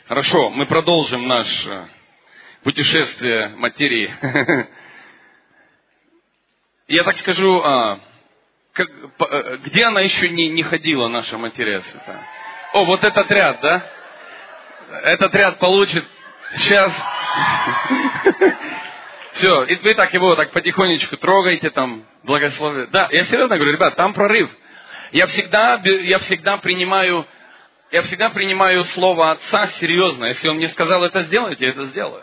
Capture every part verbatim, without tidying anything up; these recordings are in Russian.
Хорошо, мы продолжим наше путешествие материи. Я так скажу, а, как, где она еще не, не ходила, наша материя святая? О, вот этот ряд, да? Этот ряд получит сейчас. Все, и вы так его так потихонечку трогаете, там, благословие. Да, я серьезно говорю, ребят, там прорыв. Я всегда, я всегда принимаю, я всегда принимаю слово Отца серьезно. Если Он мне сказал это сделать, я это сделаю.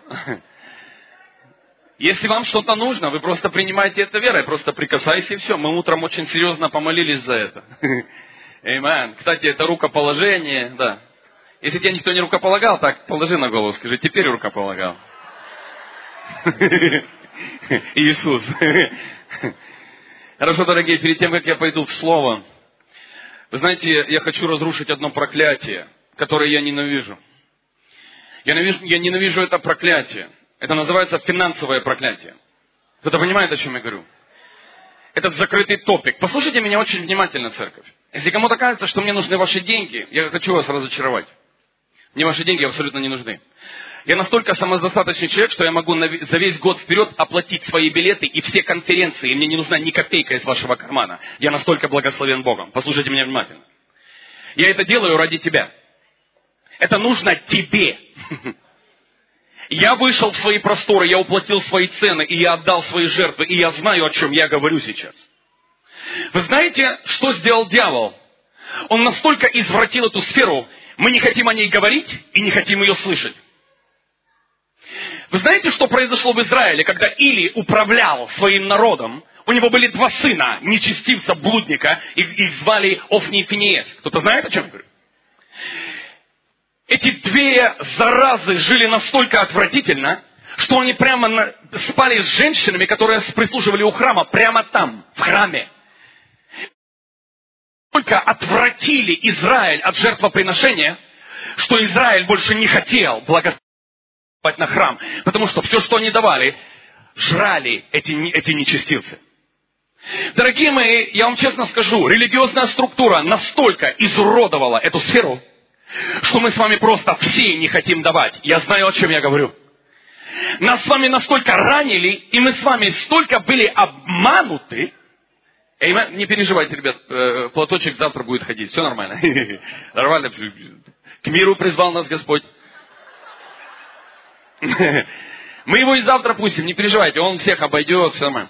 Если вам что-то нужно, вы просто принимаете это верой, просто прикасайся и все. Мы утром очень серьезно помолились за это. Аминь. Кстати, это рукоположение, да. Если тебя никто не рукополагал, так положи на голову, скажи, теперь рукополагал. Иисус. Хорошо, дорогие, перед тем, как я пойду в Слово, вы знаете, я хочу разрушить одно проклятие, которое я ненавижу. Я ненавижу, я ненавижу это проклятие. Это называется финансовое проклятие. Кто-то понимает, о чем я говорю? Этот закрытый топик. Послушайте меня очень внимательно, церковь. Если кому-то кажется, что мне нужны ваши деньги, я хочу вас разочаровать. Мне ваши деньги абсолютно не нужны. Я настолько самодостаточный человек, что я могу за весь год вперед оплатить свои билеты и все конференции, и мне не нужна ни копейка из вашего кармана. Я настолько благословен Богом. Послушайте меня внимательно. Я это делаю ради тебя. Это нужно тебе. Я вышел в свои просторы, я уплатил свои цены, и я отдал свои жертвы, и я знаю, о чем я говорю сейчас. Вы знаете, что сделал дьявол? Он настолько извратил эту сферу, мы не хотим о ней говорить и не хотим ее слышать. Вы знаете, что произошло в Израиле, когда Или управлял своим народом? У него были два сына, нечестивца, блудника, их, их звали Офни и Финиес. Кто-то знает, о чем я говорю? Эти две заразы жили настолько отвратительно, что они прямо на, спали с женщинами, которые прислуживали у храма, прямо там, в храме. Только отвратили Израиль от жертвоприношения, что Израиль больше не хотел благословить на храм, потому что все, что они давали, жрали эти, эти нечестивцы. Дорогие мои, я вам честно скажу, религиозная структура настолько изуродовала эту сферу, что мы с вами просто все не хотим давать. Я знаю, о чем я говорю. Нас с вами настолько ранили, и мы с вами столько были обмануты. Эй, не переживайте, ребят, платочек завтра будет ходить, все нормально. Нормально. К миру призвал нас Господь. Мы его и завтра пустим, не переживайте, он всех обойдет, все нормально.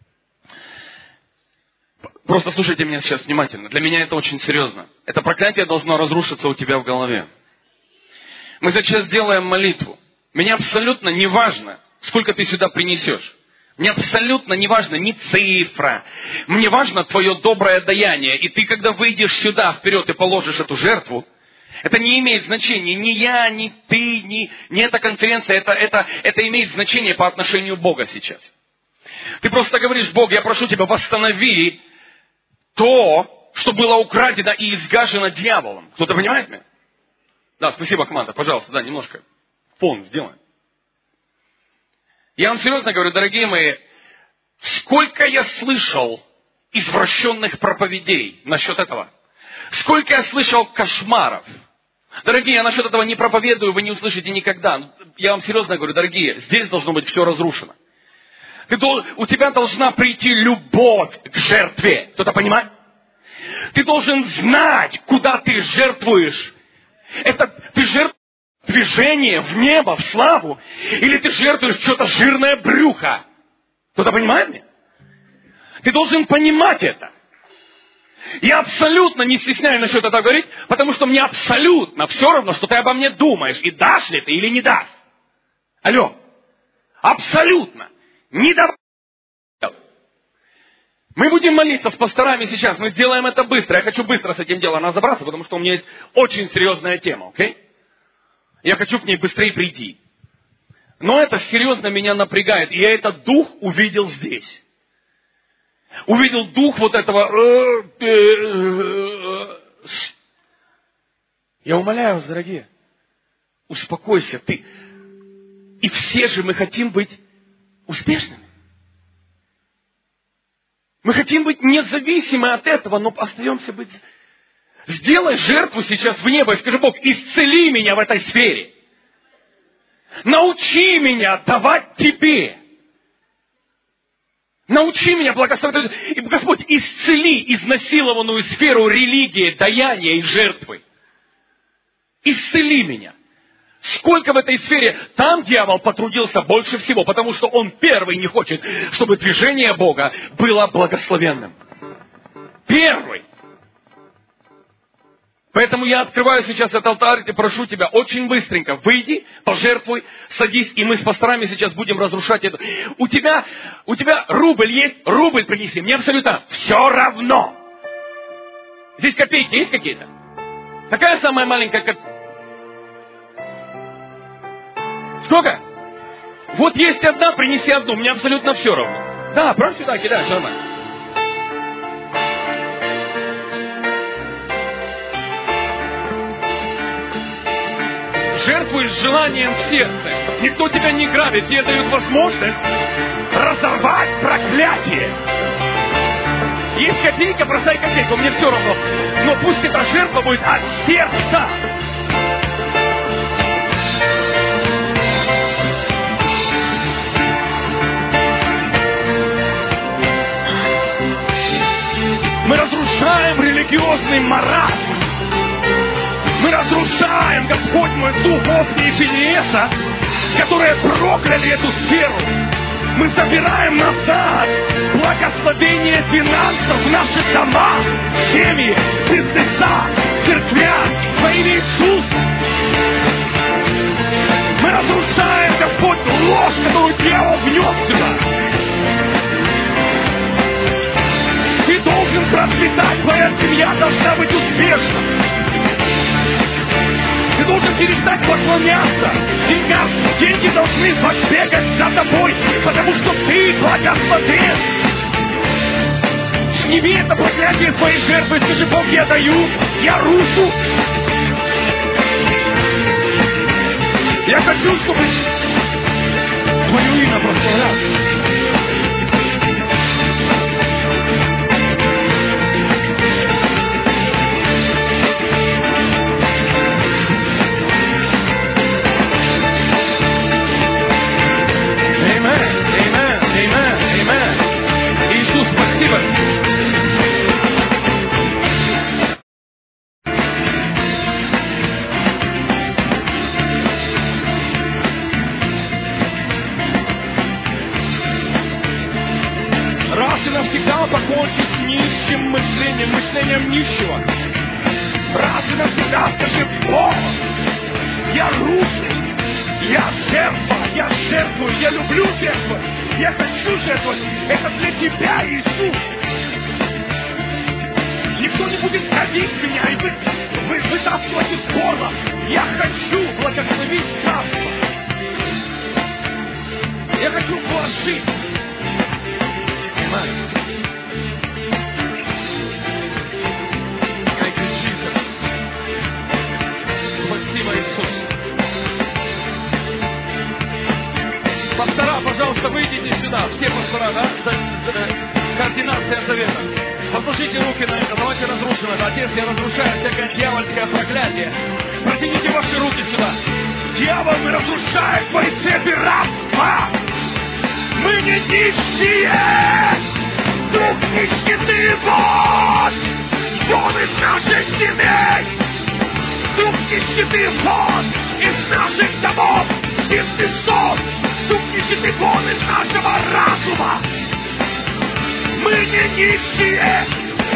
Просто слушайте меня сейчас внимательно. Для меня это очень серьезно. Это проклятие должно разрушиться у тебя в голове. Мы сейчас сделаем молитву. Мне абсолютно не важно, сколько ты сюда принесешь. Мне абсолютно не важно ни цифра. Мне важно твое доброе даяние. И ты, когда выйдешь сюда вперед и положишь эту жертву, это не имеет значения. Ни я, ни ты, ни, ни эта конференция. Это, это, это имеет значение по отношению к Богу сейчас. Ты просто говоришь: Бог, я прошу тебя, восстанови то, что было украдено и изгажено дьяволом. Кто-то понимает меня? Да, спасибо, команда. Пожалуйста, да, немножко фон сделаем. Я вам серьезно говорю, дорогие мои, сколько я слышал извращенных проповедей насчет этого. Сколько я слышал кошмаров. Дорогие, я насчет этого не проповедую, вы не услышите никогда. Я вам серьезно говорю, дорогие, здесь должно быть все разрушено. Ты, у тебя должна прийти любовь к жертве. Кто-то понимает? Ты должен знать, куда ты жертвуешь. Это ты жертвуешь движение в небо, в славу, или ты жертвуешь что-то жирное брюхо. Кто-то понимает меня? Ты должен понимать это. Я абсолютно не стесняюсь насчет этого говорить, потому что мне абсолютно все равно, что ты обо мне думаешь, и дашь ли ты или не дашь. Алло. Абсолютно. Не давай. Мы будем молиться с пасторами сейчас. Мы сделаем это быстро. Я хочу быстро с этим делом разобраться, потому что у меня есть очень серьезная тема. Окей? Я хочу к ней быстрее прийти. Но это серьезно меня напрягает. И я этот дух увидел здесь. Увидел дух вот этого. Я умоляю вас, дорогие. Успокойся. Ты. И все же мы хотим быть успешными. Мы хотим быть независимы от этого, но остаемся быть... Сделай жертву сейчас в небо и скажи: Бог, исцели меня в этой сфере. Научи меня давать Тебе. Научи меня благословить. И, Господь, исцели изнасилованную сферу религии, даяния и жертвы. Исцели меня. Сколько в этой сфере? Там дьявол потрудился больше всего, потому что он первый не хочет, чтобы движение Бога было благословенным. Первый. Поэтому я открываю сейчас этот алтарь и прошу тебя, очень быстренько выйди, пожертвуй, садись, и мы с пасторами сейчас будем разрушать это. У тебя, у тебя рубль есть? Рубль принеси. Мне абсолютно все равно. Здесь копейки есть какие-то? Какая самая маленькая копейка? Сколько? Вот есть одна, принеси одну. Мне абсолютно все равно. Да, прям сюда кидай, все нормально. Жертвуй с желанием в сердце. Никто тебя не грабит. Тебе дают возможность разорвать проклятие. Есть копейка, бросай копейку. Мне все равно. Но пусть эта жертва будет от сердца. Мы разрушаем религиозный маразм. Мы разрушаем, Господь мой, дух Офни и Финееса, которые прокляли эту сферу. Мы забираем назад благословение финансов в наших домах, семьи, бизнеса, церквях во имя Иисуса. Мы разрушаем, Господь, ложь, которую дьявол внес сюда. Ты должен процветать, твоя семья должна быть успешна. Ты должен перестать поклоняться деньгам. Деньги должны бегать за тобой, потому что ты благословен. Сними это проклятие своей жертвы. Скажи: Бог, я даю, я рушу. Я хочу, чтобы твое имя прославлялось. Спасибо. Раз и навсегда покончи с нищим мышлением, мышлением нищего. Раз и навсегда скажи: Бог, я рушу, я жертва, я жертвую, я люблю жертву. Я хочу жертвовать. Это для тебя, Иисус. Никто не будет ходить меня и вы, вы, вытаскивать из горла. Я хочу благословить царство. Я хочу вложить. Amen. Thank you, Jesus. Спасибо, Иисус. Пастора, пожалуйста, выйдите сюда. Все пастора, да? Координация завета. Возложите руки на это. Давайте разрушим это. Отец, я разрушаю всякое дьявольское проклятие. Протяните ваши руки сюда. Дьявол, мы разрушаем твои цепи рабства. Мы не нищие. Дух нищеты, вот. Вон из наших семей. Дух нищеты, вон из наших домов. Бизнесов. Дух нищеты, вон из нашего разума. Мы не нищие.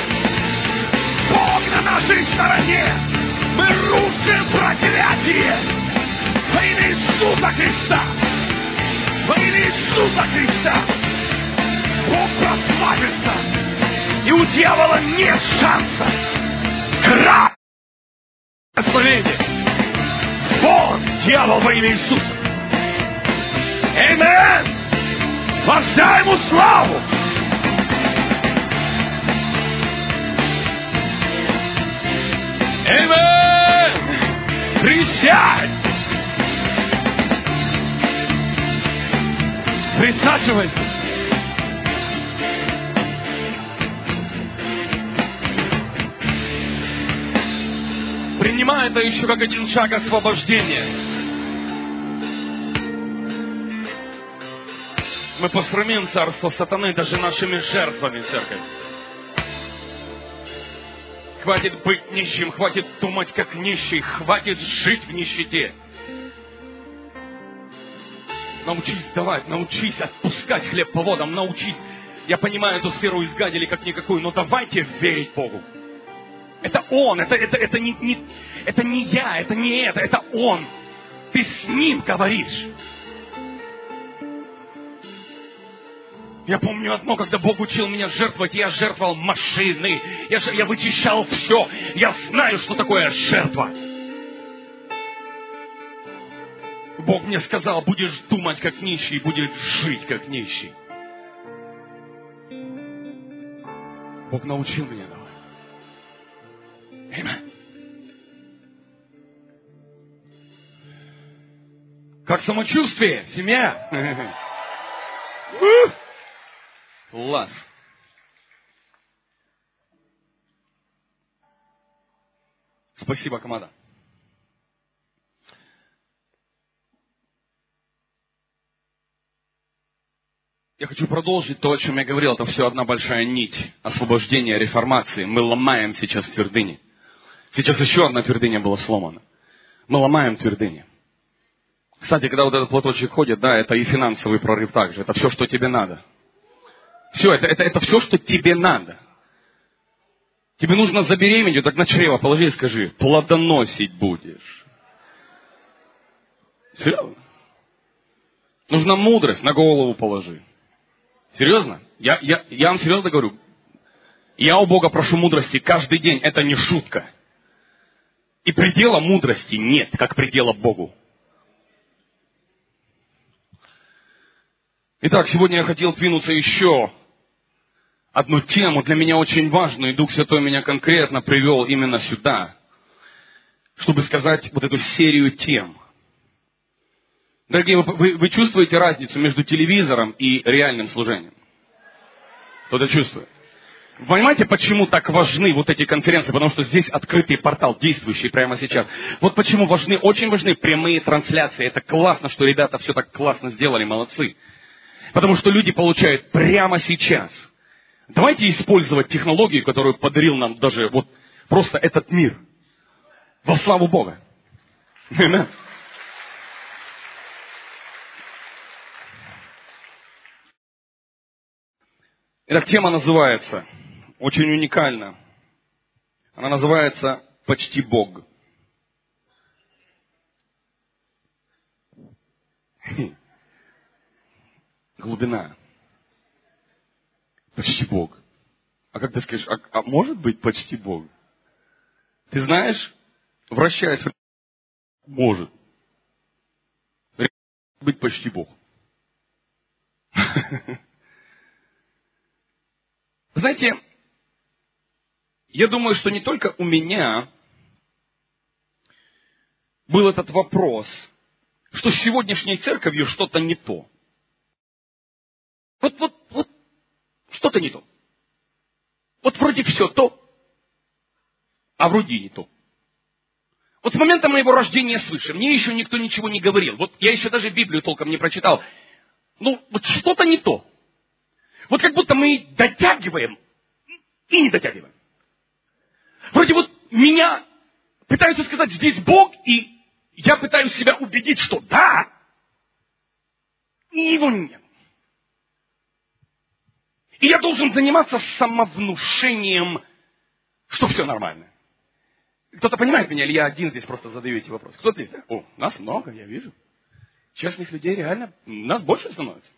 Бог на нашей стороне. Мы рушим проклятие. Во имя Иисуса Христа. Во имя Иисуса Христа. Бог прославится. И у дьявола нет шанса. Крах. Благословение. Вон дьявол во имя Иисуса. Аминь! Воздай ему славу! Аминь! Присядь! Присаживайся! Принимай это еще как один шаг освобождения. Мы посрамим царство сатаны даже нашими жертвами, церковь. Хватит быть нищим, хватит думать как нищий, хватит жить в нищете. Научись давать, научись отпускать хлеб по водам, научись. Я понимаю, эту сферу изгадили как никакую, но давайте верить Богу. Это Он, это, это, это, не, не, это не я, это не это, это Он. Ты с Ним говоришь. Я помню одно, когда Бог учил меня жертвовать, я жертвовал машины, я, я вычищал все. Я знаю, что такое жертва. Бог мне сказал, будешь думать как нищий, будешь жить как нищий. Бог научил меня давать. Аминь. Как самочувствие, семья? Класс. Спасибо, команда. Я хочу продолжить то, о чем я говорил. Это все одна большая нить освобождения, реформации. Мы ломаем сейчас твердыни. Сейчас еще одна твердыня была сломана. Мы ломаем твердыни. Кстати, когда вот этот платочек ходит, да, это и финансовый прорыв также. Это все, что тебе надо. Все, это, это, это все, что тебе надо. Тебе нужно забеременеть, так на чрево положи и скажи, плодоносить будешь. Серьезно? Нужна мудрость, на голову положи. Серьезно? Я, я, я вам серьезно говорю. Я у Бога прошу мудрости каждый день. Это не шутка. И предела мудрости нет, как предела Богу. Итак, сегодня я хотел двинуться еще одну тему, для меня очень важную, и Дух Святой меня конкретно привел именно сюда, чтобы сказать вот эту серию тем. Дорогие, вы, вы чувствуете разницу между телевизором и реальным служением? Кто-то чувствует? Вы понимаете, почему так важны вот эти конференции? Потому что здесь открытый портал, действующий прямо сейчас. Вот почему важны, очень важны прямые трансляции. Это классно, что ребята все так классно сделали, молодцы. Потому что люди получают прямо сейчас. Давайте использовать технологию, которую подарил нам даже вот просто этот мир. Во славу Бога. Итак, тема называется, очень уникальна. Она называется «Почти Бог». Глубина. Почти Бог. А как ты скажешь, а, а может быть почти Бог? Ты знаешь, вращаясь, может быть почти Бог. Знаете, я думаю, что не только у меня был этот вопрос, что с сегодняшней церковью что-то не то. Вот, вот, вот, что-то не то. Вот вроде все то, а вроде и не то. Вот с момента моего рождения свыше мне еще никто ничего не говорил. Вот я еще даже Библию толком не прочитал. Ну, вот что-то не то. Вот как будто мы дотягиваем и не дотягиваем. Вроде вот меня пытаются сказать, здесь Бог, и я пытаюсь себя убедить, что да, и его нет. И я должен заниматься самовнушением, что все нормально. Кто-то понимает меня, или я один здесь просто задаю эти вопросы? Кто-то здесь? Да? О, нас много, я вижу. Честных людей реально, нас больше становится.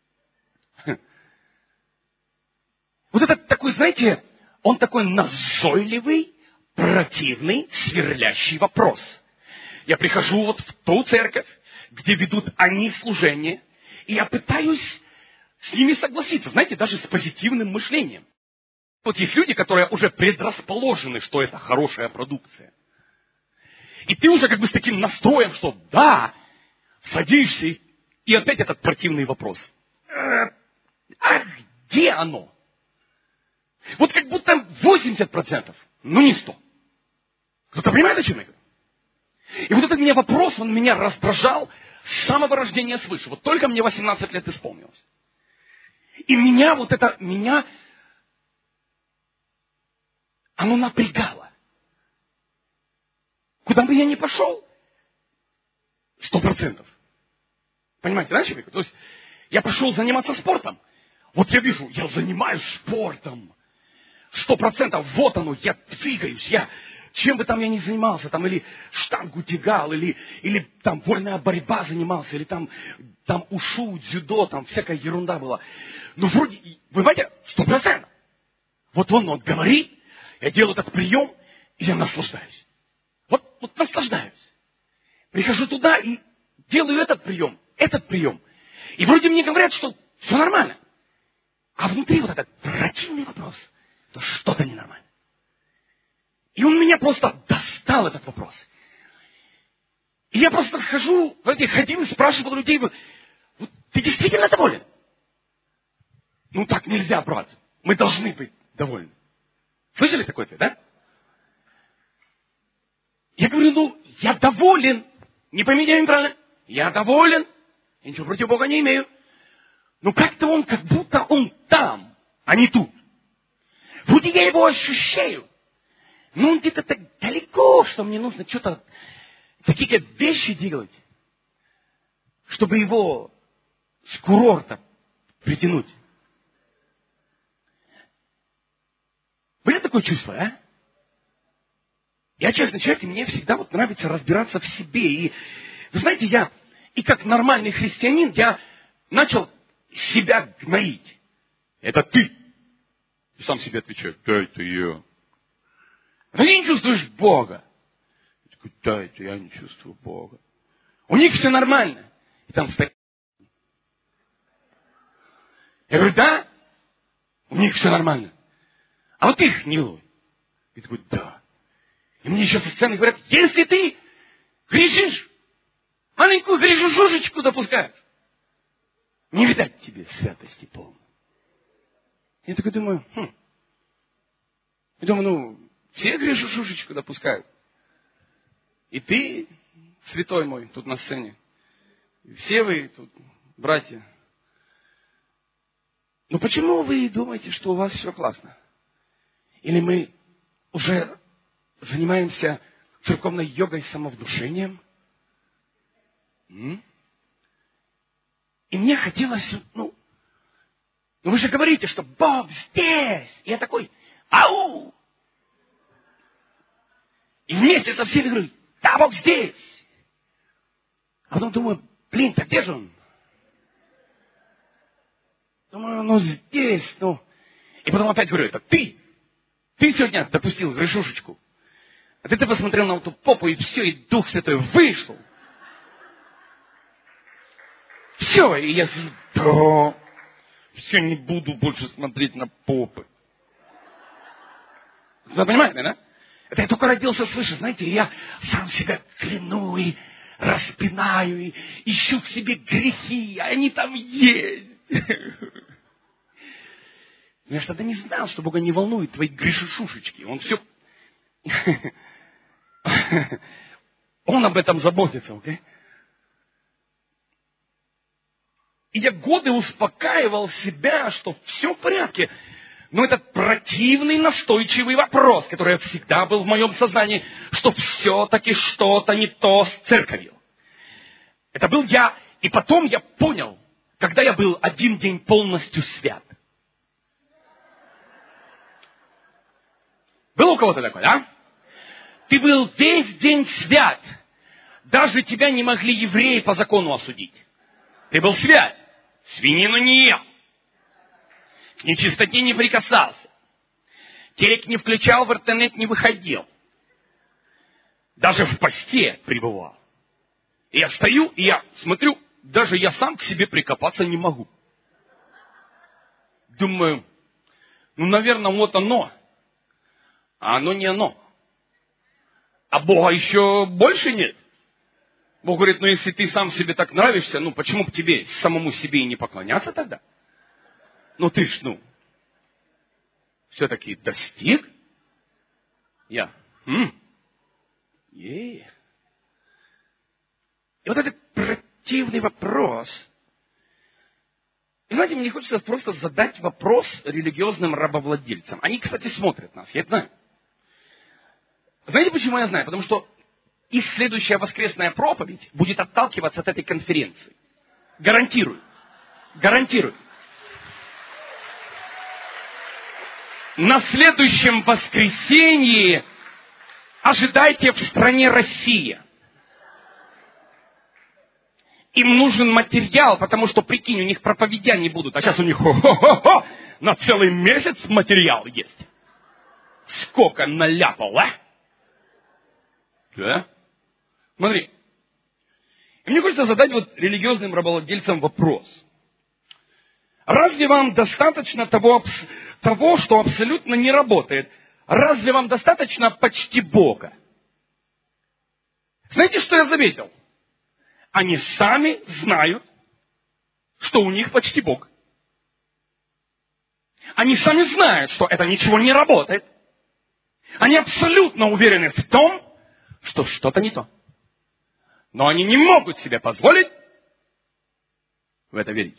Вот этот такой, знаете, он такой назойливый, противный, сверлящий вопрос. Я прихожу вот в ту церковь, где ведут они служение, и я пытаюсь с ними согласиться, знаете, даже с позитивным мышлением. Вот есть люди, которые уже предрасположены, что это хорошая продукция. И ты уже как бы с таким настроем, что да, садишься, и опять этот противный вопрос. А где оно? Вот как будто восемьдесят процентов, но не сто. Кто-то понимает, о чем я говорю? И вот этот меня вопрос, он меня раздражал с самого рождения свыше. Вот только мне восемнадцать лет исполнилось. И меня вот это, меня, оно напрягало. Куда бы я ни пошел, сто процентов. Понимаете, да, человек? То есть, я пошел заниматься спортом. Вот я вижу, я занимаюсь спортом. Сто процентов, вот оно, я двигаюсь, я, чем бы там я ни занимался, там, или штангу тягал, или, или там вольная борьба занимался, или там, там ушу, дзюдо, там всякая ерунда была. Ну, вроде, вы понимаете, сто процентов. Вот он, он говорит, я делаю этот прием, и я наслаждаюсь. Вот, вот наслаждаюсь. Прихожу туда и делаю этот прием, этот прием. И вроде мне говорят, что все нормально. А внутри вот этот противный вопрос, то что-то ненормально. И он меня просто достал, этот вопрос. И я просто хожу, знаете, ходил и спрашивал людей, вот, ты действительно доволен? Ну так нельзя, брат. Мы должны быть довольны. Слышали такой ответ, да? Я говорю, ну, я доволен. Не поймите меня неправильно. Я доволен. Я ничего против Бога не имею. Но как-то он, как будто он там, а не тут. Вроде я его ощущаю. Но он где-то так далеко, что мне нужно что-то, такие вещи делать, чтобы его с курорта притянуть. Были такое чувство, а? Я честный человек, и мне всегда вот нравится разбираться в себе. И, вы знаете, я, и как нормальный христианин, я начал себя гноить. Это ты. И сам себе отвечаю, да, это я. Ты не чувствуешь Бога. Я такой, да, это я не чувствую Бога. У них все нормально. И там стоит. Я говорю, да, у них все нормально. А вот их гнилой. И такой, да. И мне еще со сцены говорят, если ты грешишь, маленькую грешушечку допускаешь, не видать тебе святости полной. Я такой думаю, хм. Я думаю, ну, все грешушечку допускают. И ты, святой мой, тут на сцене. И все вы тут, братья. Ну почему вы думаете, что у вас все классно? Или мы уже занимаемся церковной йогой самовнушением? М? И мне хотелось, ну, ну вы же говорите, что Бог здесь. И я такой, ау! И вместе со всеми говорю, да, Бог здесь. А потом думаю, блин, так где же он? Думаю, ну здесь, ну. И потом опять говорю, это ты. Ты сегодня допустил грешушечку. А ты, ты посмотрел на эту попу, и все, и Дух Святой вышел. Все, и я сижу, да, все, не буду больше смотреть на попы. Вы понимаете, да? Это я только родился свыше, знаете, и я сам себя кляну и распинаю, и ищу в себе грехи, а они там есть. Я же тогда не знал, что Бога не волнует твои грешишушечки. Он все... Он об этом заботится, окей? И я годы успокаивал себя, что все в порядке. Но этот противный, настойчивый вопрос, который всегда был в моем сознании, что все-таки что-то не то с церковью. Это был я. И потом я понял, когда я был один день полностью свят. Было у кого-то такое, да? Ты был весь день свят. Даже тебя не могли евреи по закону осудить. Ты был свят. Свинину не ел. К нечистоте не прикасался. Телек не включал, в интернет не выходил. Даже в посте пребывал. И я стою, и я смотрю, даже я сам к себе прикопаться не могу. Думаю, ну, наверное, вот оно. А оно не оно. А Бога еще больше нет. Бог говорит, ну, если ты сам себе так нравишься, ну, почему бы тебе самому себе и не поклоняться тогда? Ну, ты ж, ну, все-таки достиг. Я, м, е. И вот этот противный вопрос, И знаете, мне хочется просто задать вопрос религиозным рабовладельцам. Они, кстати, смотрят нас, я это знаю. Знаете, почему я знаю? Потому что их следующая воскресная проповедь будет отталкиваться от этой конференции. Гарантирую. Гарантирую. На следующем воскресенье ожидайте в стране Россия. Им нужен материал, потому что, прикинь, у них проповедяний будут. А сейчас у них хо-хо-хо, на целый месяц материал есть. Сколько наляпал, а? Да? Смотри. И мне хочется задать вот религиозным рабовладельцам вопрос. Разве вам достаточно того, того, что абсолютно не работает? Разве вам достаточно почти Бога? Знаете, что я заметил? Они сами знают, что у них почти Бог. Они сами знают, что это ничего не работает. Они абсолютно уверены в том, что что-то не то. Но они не могут себе позволить в это верить.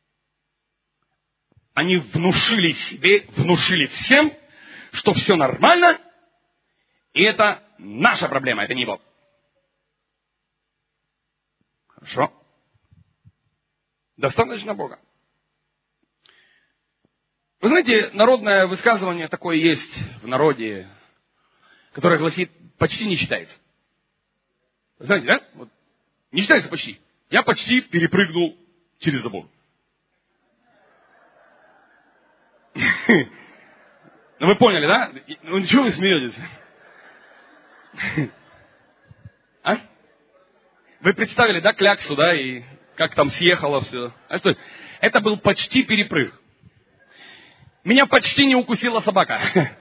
Они внушили себе, внушили всем, что все нормально, и это наша проблема, это не Бог. Хорошо. Достаточно Бога. Вы знаете, народное высказывание такое есть в народе, которое гласит, почти не считается. Знаете, да? Вот. Не считается почти. Я почти перепрыгнул через забор. Ну вы поняли, да? Ну чего вы смеетесь? А? Вы представили, да, кляксу, да, и как там съехало все. А что? Это был почти перепрыг. Меня почти не укусила собака.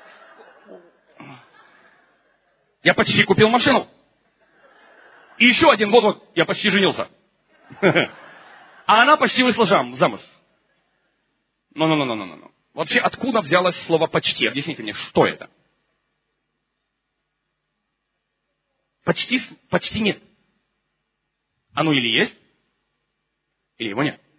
Я почти купил машину. И еще один, вот-вот, я почти женился. А она почти вышла замуж. Ну-ну-ну-ну-ну-ну. Вообще, откуда взялось слово «почти»? Объясните мне, что это? Почти, почти нет. Оно или есть, или его нет.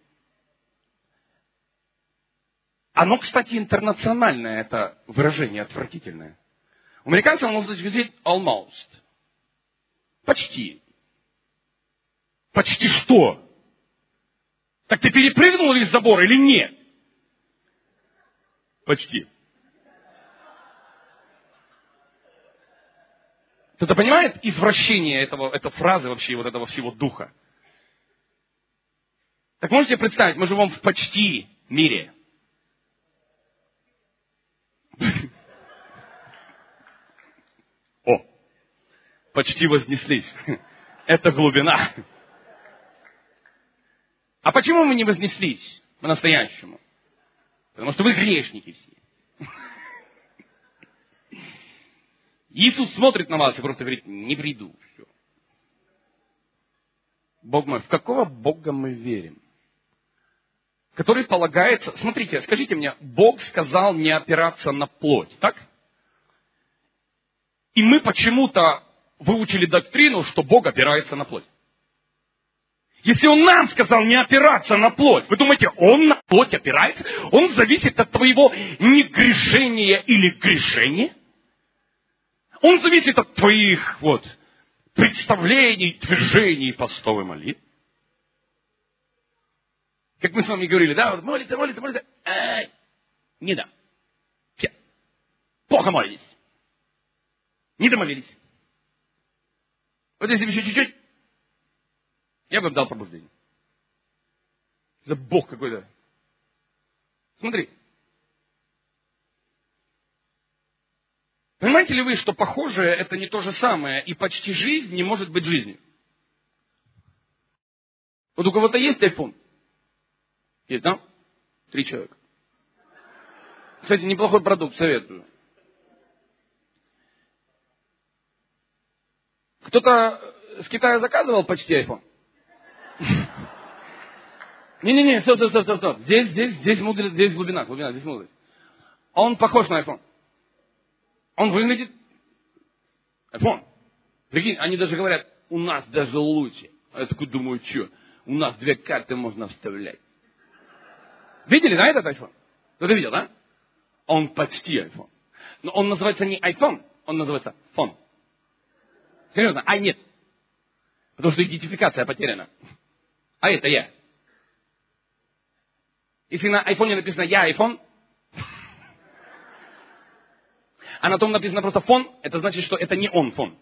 Оно, кстати, интернациональное, это выражение отвратительное. У американцев оно звучит almost. Почти. Почти что? Так ты перепрыгнул из забора или нет? Почти. Кто-то понимает извращение этого, этой фразы вообще, вот этого всего духа? Так можете представить, мы живем в почти мире. О, почти вознеслись. Это глубина. А почему мы не вознеслись по-настоящему? Потому что вы грешники все. Иисус смотрит на вас и просто говорит, не приду. Все. Бог мой, в какого Бога мы верим? Который полагается... Смотрите, скажите мне, Бог сказал не опираться на плоть, так? И мы почему-то выучили доктрину, что Бог опирается на плоть. Если Он нам сказал не опираться на плоть, вы думаете, Он на плоть опирается? Он зависит от твоего негрешения или грешения? Он зависит от твоих вот, представлений, твержений, постов и молитв. Как мы с вами говорили, да, вот молится, молится, молится, ай, не дам. Все. Плохо молились. Не домолились. Вот если бы еще чуть-чуть, я бы им дал пробуждение. Это Бог какой-то. Смотри. Понимаете ли вы, что похожее это не то же самое, и почти жизнь не может быть жизнью? Вот у кого-то есть айфон? Есть, да? Три человека. Кстати, неплохой продукт, советую. Кто-то с Китая заказывал почти айфон? Не-не-не, стоп, стоп, стоп, стоп. Здесь, здесь, здесь мудрость, здесь глубина, глубина, здесь мудрость. Он похож на айфон. Он выглядит айфон. Прикинь, они даже говорят, у нас даже лучше. А я такой думаю, что? У нас две карты можно вставлять. Видели, да, этот iPhone? Кто-то видел, да? Он почти iPhone. Но он называется не iPhone, он называется фон. Серьезно? А нет. Потому что идентификация потеряна. А это я. Если на айфоне написано «я iPhone», а на том написано просто «фон», это значит, что это не он фон.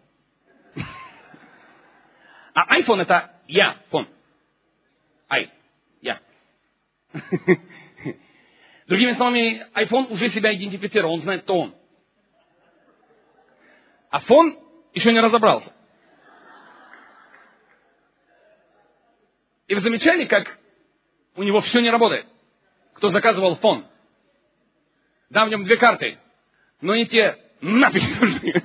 А iPhone это «я фон». Ай. Я. Другими словами, iPhone уже себя идентифицировал, он знает, кто он. А фон еще не разобрался. И вы замечали, как у него все не работает? Кто заказывал фон? Да, в нем две карты, но не те нафиг нужны.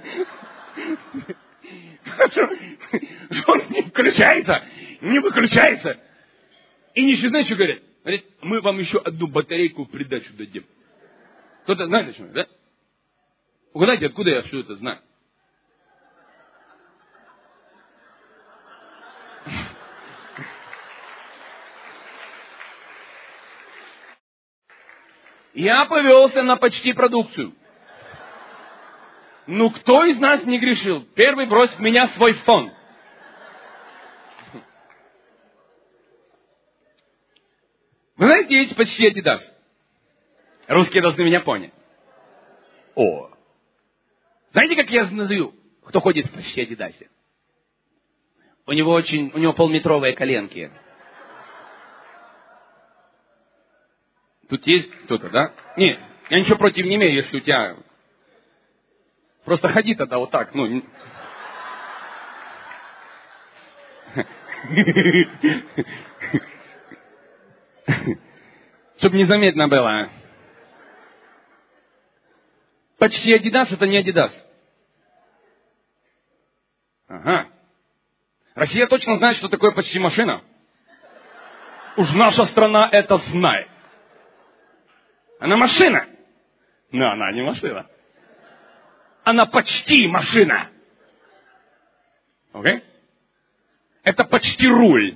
Он не включается, не выключается. И не знаете, что говорят? Говорят, мы вам еще одну батарейку в придачу дадим. Кто-то знает о чем, да? Угадайте, откуда я все это знаю? Я повелся на почти продукцию. Ну, кто из нас не грешил? Первый брось в меня свой фон. Вы знаете, есть почти Adidas. Русские должны меня понять. О. Знаете, как я назову, кто ходит в почти Adidas? У него очень, у него полметровые коленки. Тут есть кто-то, да? Нет, я ничего против не имею, если у тебя... Просто ходи тогда вот так, ну... Чтобы незаметно было. Почти Adidas это не Adidas. Ага. Россия точно знает, что такое почти машина. Уж наша страна это знает. Она машина. Но она не машина. Она почти машина. Окей? Okay? Это почти руль.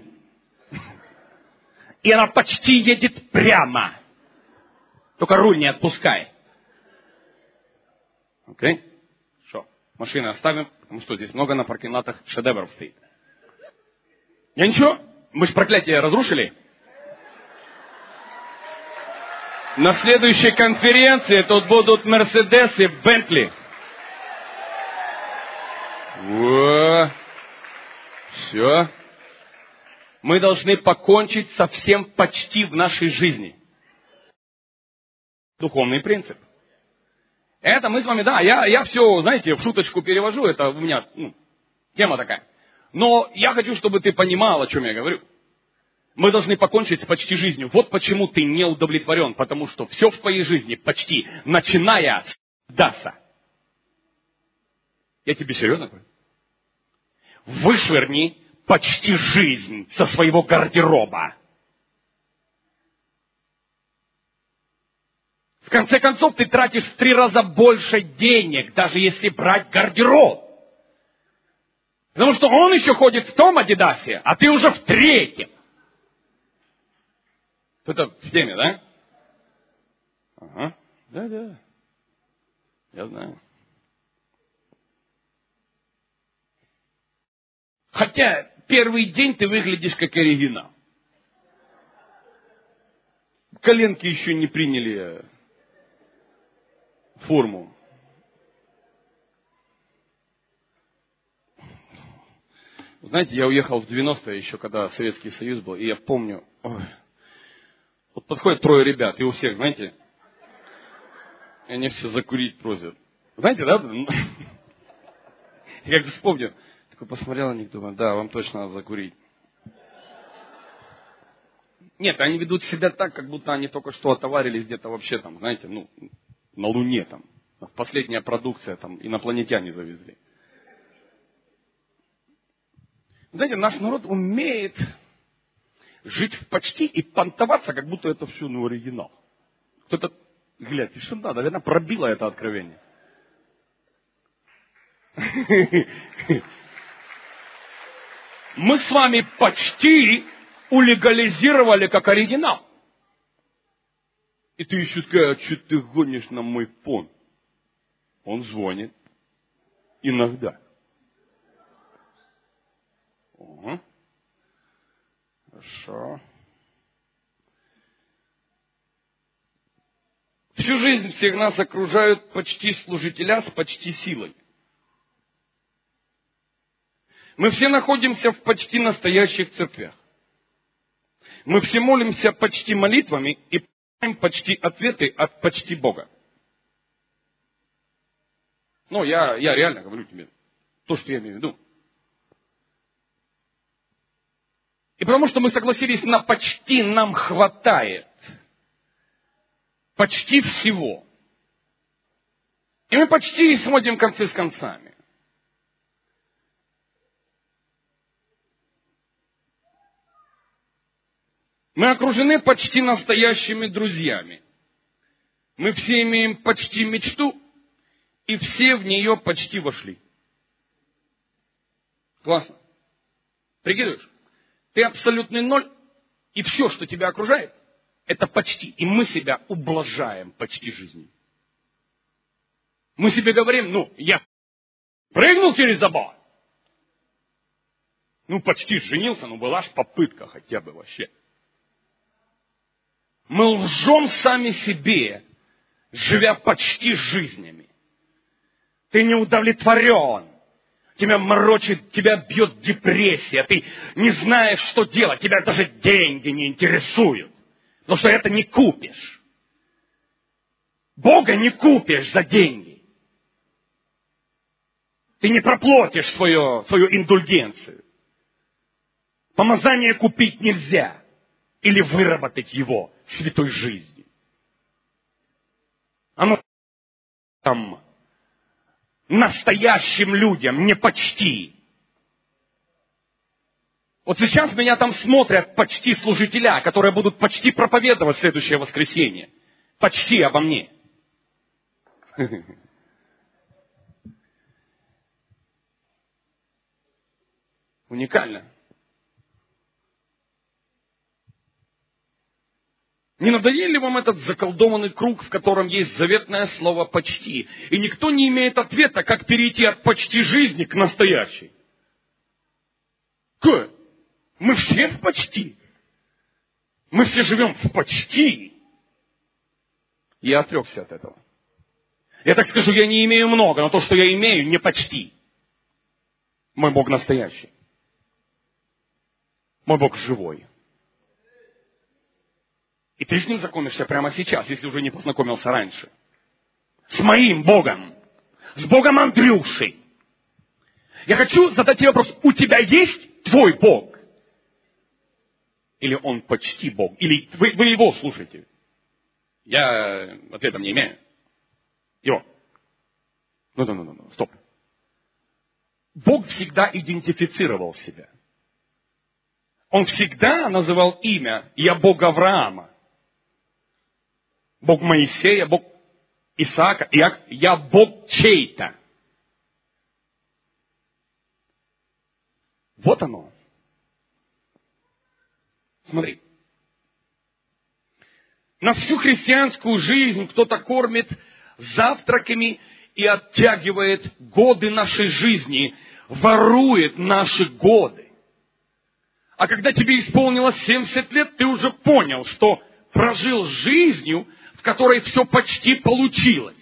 И она почти едет прямо. Только руль не отпускай. Окей? Okay? Что? Машины оставим, потому что здесь много на паркинг-лотах шедевров стоит. Я ничего, мы же проклятие разрушили. На следующей конференции тут будут Мерседесы, Бентли. Во. Все. Мы должны покончить со всем почти в нашей жизни. Духовный принцип. Это мы с вами, да, я, я все, знаете, в шуточку перевожу, это у меня ну, тема такая. Но я хочу, чтобы ты понимал, о чем я говорю. Мы должны покончить с почти жизнью. Вот почему ты не удовлетворен, потому что все в твоей жизни почти, начиная с даса. Я тебе серьезно говорю? Вышвырни почти жизнь со своего гардероба. В конце концов, ты тратишь в три раза больше денег, даже если брать гардероб. Потому что он еще ходит в том Адидасе, а ты уже в третьем. Кто-то в теме, да? Ага. Да, да. Я знаю. Хотя первый день ты выглядишь как оригинал. Коленки еще не приняли форму. Знаете, я уехал в девяностые еще, когда Советский Союз был, и я помню, ой, вот подходят трое ребят, и у всех, знаете, и они все закурить просят. Знаете, да? Я как вспомню, такой посмотрел на них, думаю, да, вам точно надо закурить. Нет, они ведут себя так, как будто они только что отоварились где-то вообще там, знаете, ну, на Луне там. Последняя продукция там, инопланетяне завезли. Знаете, наш народ умеет жить в почти и понтоваться, как будто это все, ну, оригинал. Кто-то, глядь, тишина, наверное, пробило это откровение. Мы с вами почти улегализировали как оригинал. И ты еще такая, а что ты гонишь на мой фон? Он звонит. Иногда. Ага. Хорошо. Всю жизнь всех нас окружают почти служителя с почти силой. Мы все находимся в почти настоящих церквях. Мы все молимся почти молитвами и получаем почти ответы от почти Бога. Ну, я, я реально говорю тебе то, что я имею в виду. И потому что мы согласились на почти, нам хватает. Почти всего. И мы почти сводим концы с концами. Мы окружены почти настоящими друзьями. Мы все имеем почти мечту, и все в нее почти вошли. Классно. Прикидываешь? Ты абсолютный ноль, и все, что тебя окружает, это почти. И мы себя ублажаем почти жизнью. Мы себе говорим, ну, я прыгнул через забор. Ну, почти женился, но была ж попытка хотя бы вообще. Мы лжем сами себе, живя почти жизнями. Ты не удовлетворен. Тебя морочит, тебя бьет депрессия. Ты не знаешь, что делать. Тебя даже деньги не интересуют. Потому что это не купишь. Бога не купишь за деньги. Ты не проплатишь свою, свою индульгенцию. Помазание купить нельзя. Или выработать его святой жизнью. Оно там настоящим людям, не почти. Вот сейчас меня там смотрят почти служителя, которые будут почти проповедовать в следующее воскресенье. Почти обо мне. Уникально. Не надоел ли вам этот заколдованный круг, в котором есть заветное слово «почти»? И никто не имеет ответа, как перейти от почти жизни к настоящей. К? Мы все в почти. Мы все живем в почти. Я отрекся от этого. Я так скажу, я не имею много, но то, что я имею, не почти. Мой Бог настоящий. Мой Бог живой. И ты с ним знакомишься прямо сейчас, если уже не познакомился раньше. С моим Богом. С Богом Андрюшей. Я хочу задать тебе вопрос. У тебя есть твой Бог? Или он почти Бог? Или вы, вы его слушаете? Я ответа не имею. Его. Ну-ну-ну-ну, стоп. Бог всегда идентифицировал себя. Он всегда называл имя «Я Бог Авраама». Бог Моисея, Бог Исаака, я, я Бог чей-то. Вот оно. Смотри. На всю христианскую жизнь кто-то кормит завтраками и оттягивает годы нашей жизни, ворует наши годы. А когда тебе исполнилось семьдесят лет, ты уже понял, что прожил жизнью, в которой все почти получилось.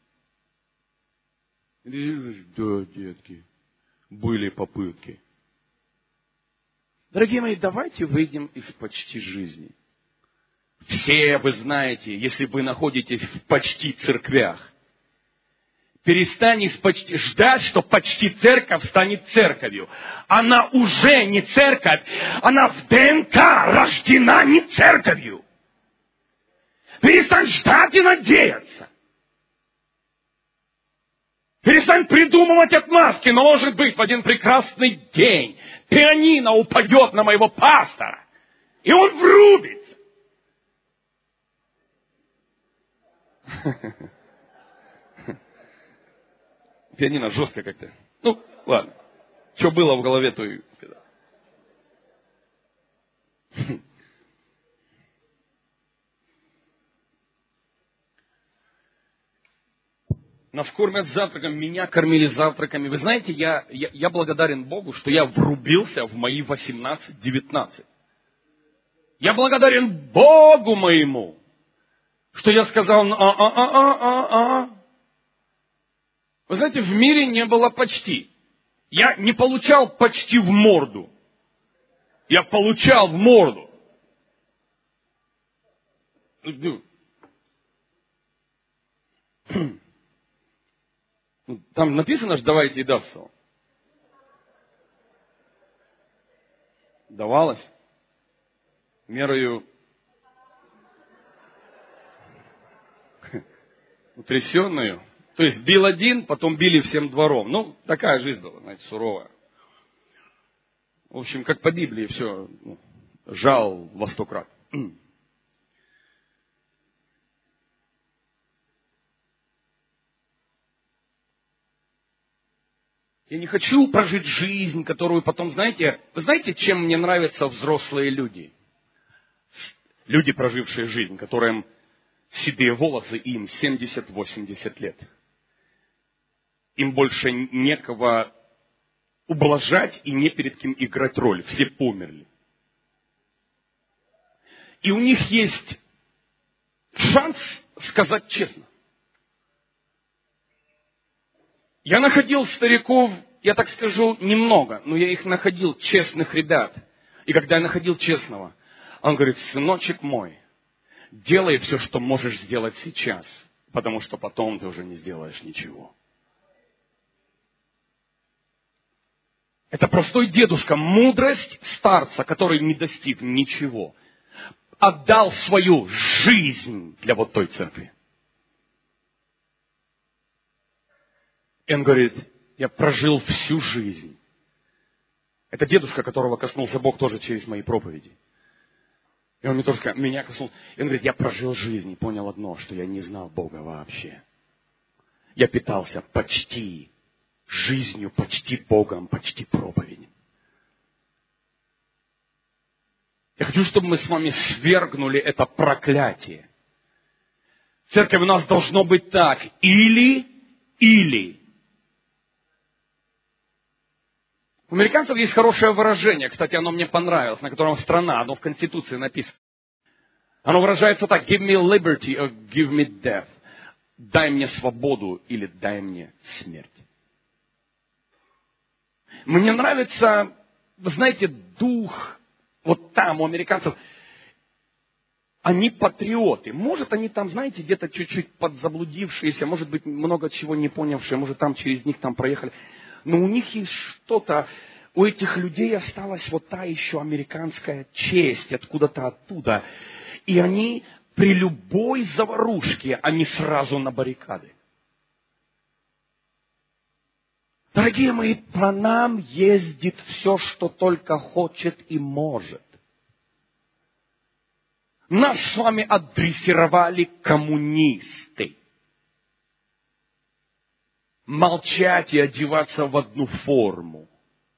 Да, детки, были попытки. Дорогие мои, давайте выйдем из почти жизни. Все вы знаете, если вы находитесь в почти церквях, перестань из почти, ждать, что почти церковь станет церковью. Она уже не церковь, она в ДНК рождена не церковью. Перестань ждать и надеяться. Перестань придумывать отмазки, но, может быть, в один прекрасный день пианино упадет на моего пастора, и он врубится. Пианино жестко как-то. Ну, ладно. Что было в голове, то и сказал. Нас кормят завтраком, меня кормили завтраками. Вы знаете, я, я, я благодарен Богу, что я врубился в мои восемнадцать-девятнадцать. Я благодарен Богу моему, что я сказал, а-а-а-а-а-а. Вы знаете, в мире не было почти. Я не получал почти в морду. Я получал в морду. Там написано, что давайте и дастся. Давалось. Мерою утрясенную. То есть бил один, потом били всем двором. Ну, такая жизнь была, знаете, суровая. В общем, как по Библии все, ну, жал во сто крат. Я не хочу прожить жизнь, которую потом, знаете, вы знаете, чем мне нравятся взрослые люди? Люди, прожившие жизнь, которым седые волосы, им семьдесят-восемьдесят лет. Им больше некого ублажать и не перед кем играть роль. Все померли. И у них есть шанс сказать честно. Я находил стариков, я так скажу, немного, но я их находил, честных ребят. И когда я находил честного, он говорит, сыночек мой, делай все, что можешь сделать сейчас, потому что потом ты уже не сделаешь ничего. Это простой дедушка, мудрость старца, который не достиг ничего, отдал свою жизнь для вот той церкви. И он говорит, я прожил всю жизнь. Это дедушка, которого коснулся Бог тоже через мои проповеди. И он мне тоже сказал, меня коснулся. И он говорит, я прожил жизнь и понял одно, что я не знал Бога вообще. Я питался почти жизнью, почти Богом, почти проповедью. Я хочу, чтобы мы с вами свергнули это проклятие. Церковь у нас должно быть так. Или, или. У американцев есть хорошее выражение, кстати, оно мне понравилось, на котором страна, оно в Конституции написано. Оно выражается так, give me liberty or give me death. Дай мне свободу или дай мне смерть. Мне нравится, вы знаете, дух, вот там у американцев, они патриоты. Может, они там, знаете, где-то чуть-чуть подзаблудившиеся, может быть, много чего не понявшие, может, там через них там проехали. Но у них есть что-то, у этих людей осталась вот та еще американская честь, откуда-то оттуда. И они при любой заварушке, они сразу на баррикады. Дорогие мои, по нам ездит все, что только хочет и может. Нас с вами адресировали коммунисты. Молчать и одеваться в одну форму.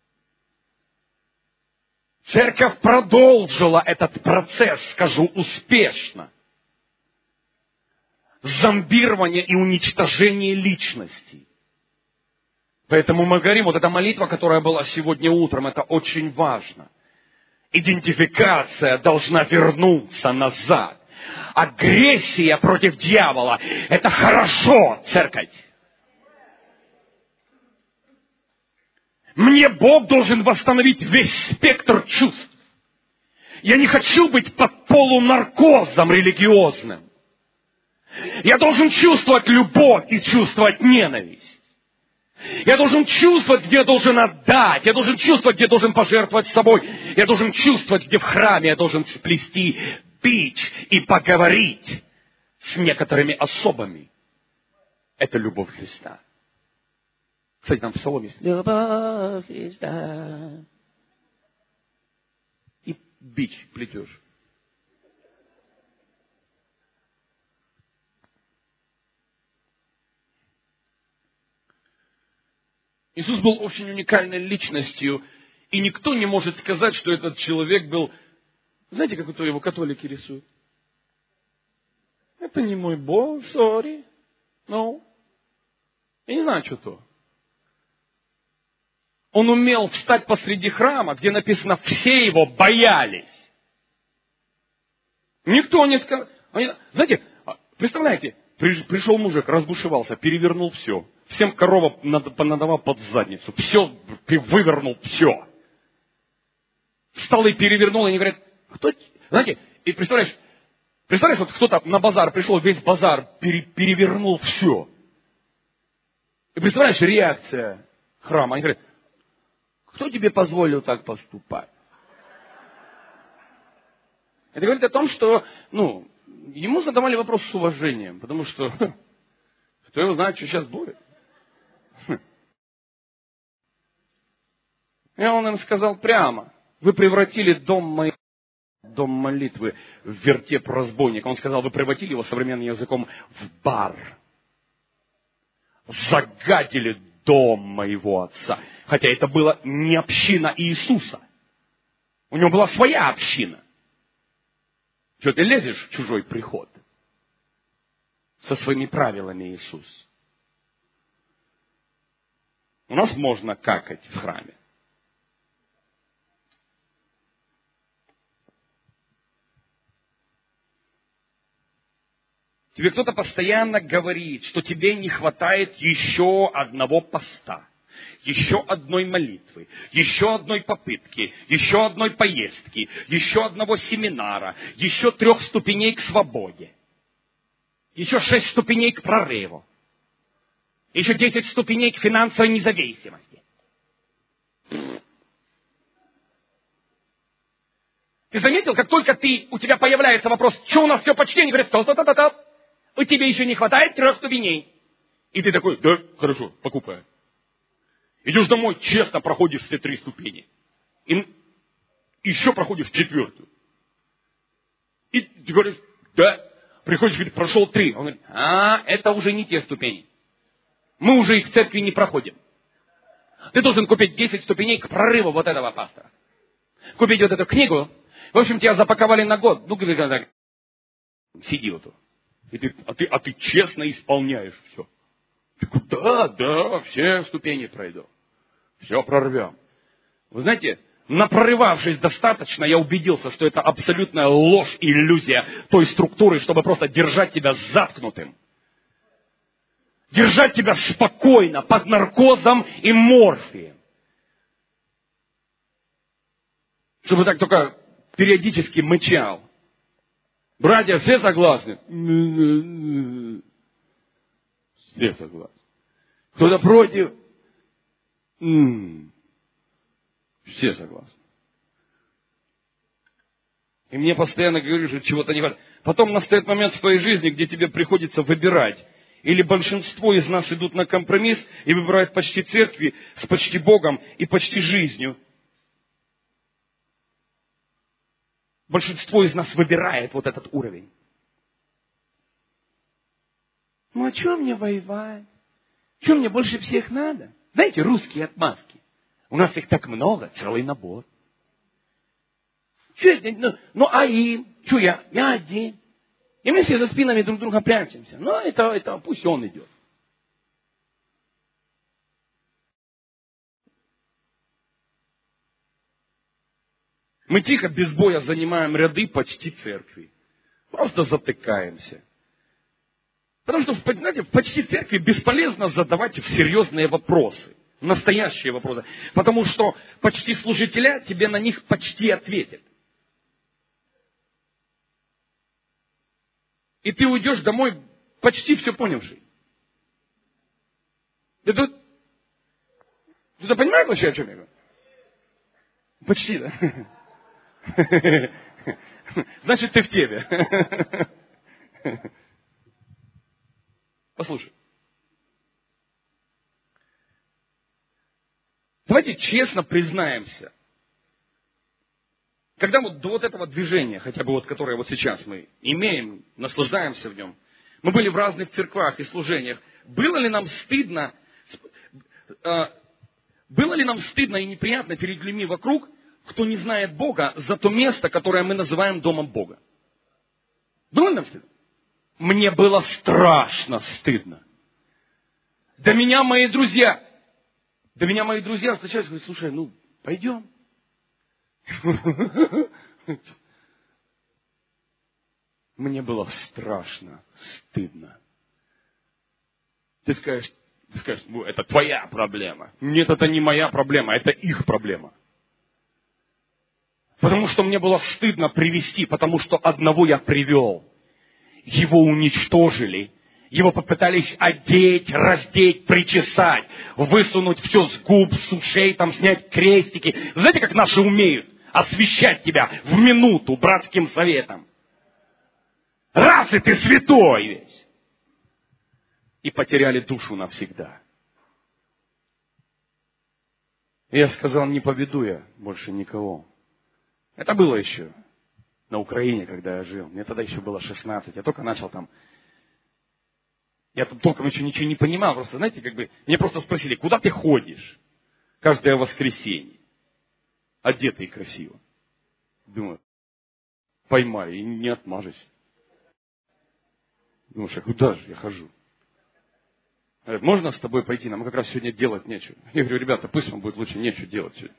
Церковь продолжила этот процесс, скажу, успешно. Зомбирование и уничтожение личности. Поэтому мы говорим, вот эта молитва, которая была сегодня утром, это очень важно. Идентификация должна вернуться назад. Агрессия против дьявола – это хорошо, церковь. Мне Бог должен восстановить весь спектр чувств. Я не хочу быть под полунаркозом религиозным. Я должен чувствовать любовь и чувствовать ненависть. Я должен чувствовать, где я должен отдать. Я должен чувствовать, где я должен пожертвовать собой. Я должен чувствовать, где в храме я должен сплести бич и поговорить с некоторыми особами. Это любовь Христа. Кстати, там в псаломе есть любовь Христа. И бич плетешь. Иисус был очень уникальной личностью, и никто не может сказать, что этот человек был... Знаете, как это его католики рисуют? Это не мой Бог, sorry. No. Я не знаю, что то. Он умел встать посреди храма, где написано, все его боялись. Никто не сказал. Знаете, представляете, пришел мужик, разбушевался, перевернул все. Всем корова понадавал под задницу. Все, вывернул все. Встал и перевернул, и они говорят, кто... Знаете, и представляешь, представляешь, вот кто-то на базар пришел, весь базар пере, перевернул все. И представляешь, реакция храма. Они говорят, кто тебе позволил так поступать? Это говорит о том, что, ну, ему задавали вопрос с уважением, потому что, кто его знает, что сейчас будет. И он им сказал прямо, вы превратили дом мой, дом молитвы в вертеп разбойника. Он сказал, вы превратили его современным языком в бар. Загадили дом моего отца. Хотя это была не община Иисуса. У него была своя община. Что ты лезешь в чужой приход? Со своими правилами, Иисус. У нас можно какать в храме. Тебе кто-то постоянно говорит, что тебе не хватает еще одного поста, еще одной молитвы, еще одной попытки, еще одной поездки, еще одного семинара, еще трех ступеней к свободе, еще шесть ступеней к прорыву, еще десять ступеней к финансовой независимости. Ты заметил, как только ты, у тебя появляется вопрос, что у нас все почти, они говорят, стоп, стоп, стоп, стоп. У тебя еще не хватает трех ступеней. И ты такой, да, хорошо, покупаю. Идешь домой, честно проходишь все три ступени. И еще проходишь четвертую. И ты говоришь, да, приходишь, говорит, прошел три. Он говорит, а, это уже не те ступени. Мы уже их в церкви не проходим. Ты должен купить десять ступеней к прорыву вот этого пастора. Купить вот эту книгу. В общем, тебя запаковали на год. Ну, говорит, так, сиди вот тут. И ты, а, ты, а ты честно исполняешь все. Ты говоришь, да, да, все ступени пройду. Все прорвем. Вы знаете, напрорывавшись достаточно, я убедился, что это абсолютная ложь и иллюзия той структуры, чтобы просто держать тебя заткнутым. Держать тебя спокойно, под наркозом и морфием. Чтобы так только периодически мычал. Братья, все согласны? Все согласны. Кто-то против? Все согласны. И мне постоянно говорят, что чего-то не хватает. Потом настает момент в твоей жизни, где тебе приходится выбирать. Или большинство из нас идут на компромисс и выбирают почти церкви с почти Богом и почти жизнью. Большинство из нас выбирает вот этот уровень. Ну, а что мне воевать? Что мне больше всех надо? Знаете, русские отмазки. У нас их так много, целый набор. Что это? Ну, ну, а им? Что я? Я один. И мы все за спинами друг друга прячемся. Ну, это, это пусть он идет. Мы тихо, без боя занимаем ряды почти церкви. Просто затыкаемся. Потому что, знаете, в почти церкви бесполезно задавать серьезные вопросы. Настоящие вопросы. Потому что почти служителя тебе на них почти ответят. И ты уйдешь домой почти все понявший. Ты тут... Ты понимаешь вообще, о чем я говорю? Почти, да? Значит, ты в теме. Послушай. Давайте честно признаемся. Когда вот до вот этого движения, хотя бы вот которое вот сейчас мы имеем, наслаждаемся в нем, мы были в разных церквах и служениях, было ли нам стыдно, было ли нам стыдно и неприятно перед людьми вокруг, кто не знает Бога, за то место, которое мы называем домом Бога? Было ли нам стыдно? Мне было страшно стыдно. До меня мои друзья. До меня мои друзья встречаются, говорят, слушай, ну, пойдем. Мне было страшно, стыдно. Ты скажешь, ты скажешь, ну, это твоя проблема. Нет, это не моя проблема, это их проблема. Потому что мне было стыдно привести, потому что одного я привел. Его уничтожили. Его попытались одеть, раздеть, причесать, высунуть все с губ, с ушей, там снять крестики. Знаете, как наши умеют освещать тебя в минуту братским советом? Раз и ты святой весь. И потеряли душу навсегда. И я сказал, не поведу я больше никого. Это было еще на Украине, когда я жил. Мне тогда еще было шестнадцать. Я только начал там. Я там толком еще ничего не понимал. Просто, знаете, как бы, мне просто спросили, куда ты ходишь каждое воскресенье? Одетый красиво. Думаю, поймай и не отмажусь. Думаешь, а куда же я хожу? Говорят, можно с тобой пойти? Нам как раз сегодня делать нечего. Я говорю, ребята, пусть вам будет лучше нечего делать сегодня.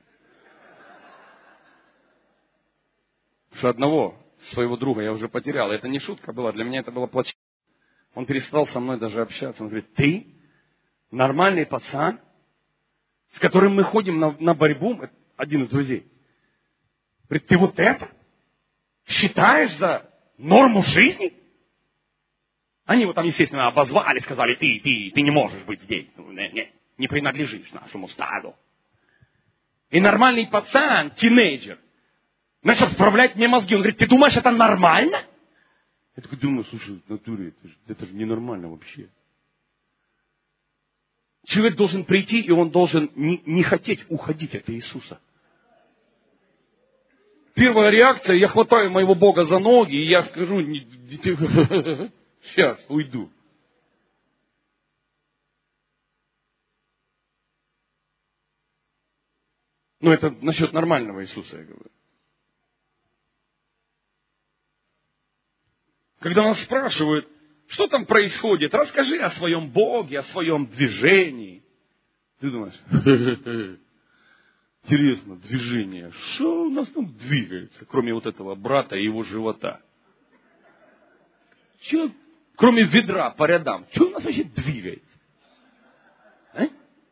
Потому что одного своего друга я уже потерял. Это не шутка была, для меня это было плачевно. Он перестал со мной даже общаться. Он говорит, ты нормальный пацан, с которым мы ходим на, на борьбу, один из друзей. Говорит, ты вот это считаешь за норму жизни? Они его там, естественно, обозвали, сказали, ты, ты, ты не можешь быть здесь, не, не, не принадлежишь нашему стаду. И нормальный пацан, тинейджер, начал вправлять мне мозги. Он говорит, ты думаешь, это нормально? Я такой думаю, слушай, в натуре, это же, это же ненормально вообще. Человек должен прийти, и он должен не, не хотеть уходить от Иисуса. Первая реакция, я хватаю моего Бога за ноги, и я скажу, сейчас уйду. Но это насчет нормального Иисуса, я говорю. Когда нас спрашивают, что там происходит, расскажи о своем Боге, о своем движении. Ты думаешь, интересно, движение. Что у нас там двигается, кроме вот этого брата и его живота? Че, кроме ведра по рядам, что у нас вообще двигается? А?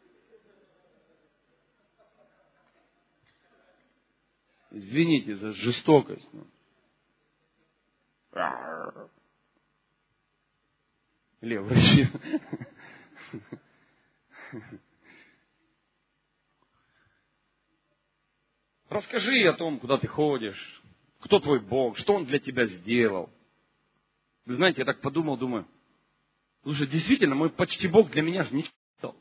Извините за жестокость. Лев, врачи. Расскажи о том, куда ты ходишь, кто твой Бог, что Он для тебя сделал. Вы знаете, я так подумал, думаю, слушай, действительно, мой почти Бог для меня же ничего не сделал.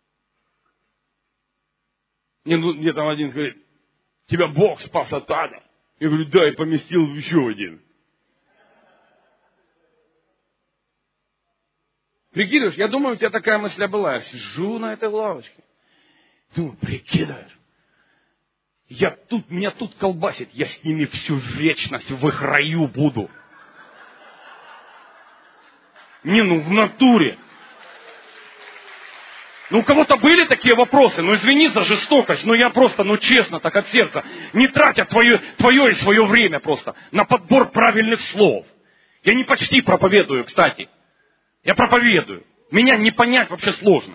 Мне, ну, мне там один говорит, тебя Бог спас от ада. Я говорю, да, и поместил в еще один. Прикидываешь, я думаю, у тебя такая мысль была. Я сижу на этой лавочке. Думаю, прикидываешь. Я тут, меня тут колбасит. Я с ними всю вечность в их раю буду. Не, ну в натуре. Ну у кого-то были такие вопросы. Ну извини за жестокость. Но я просто, ну честно, так от сердца. Не тратя твое, твое и свое время просто на подбор правильных слов. Я не почти проповедую, кстати. Я проповедую. Меня не понять вообще сложно.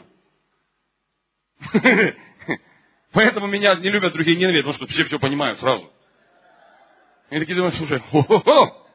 Поэтому меня не любят, другие ненавидят, потому что все все понимают сразу. И такие думают, слушай, хо-хо-хо.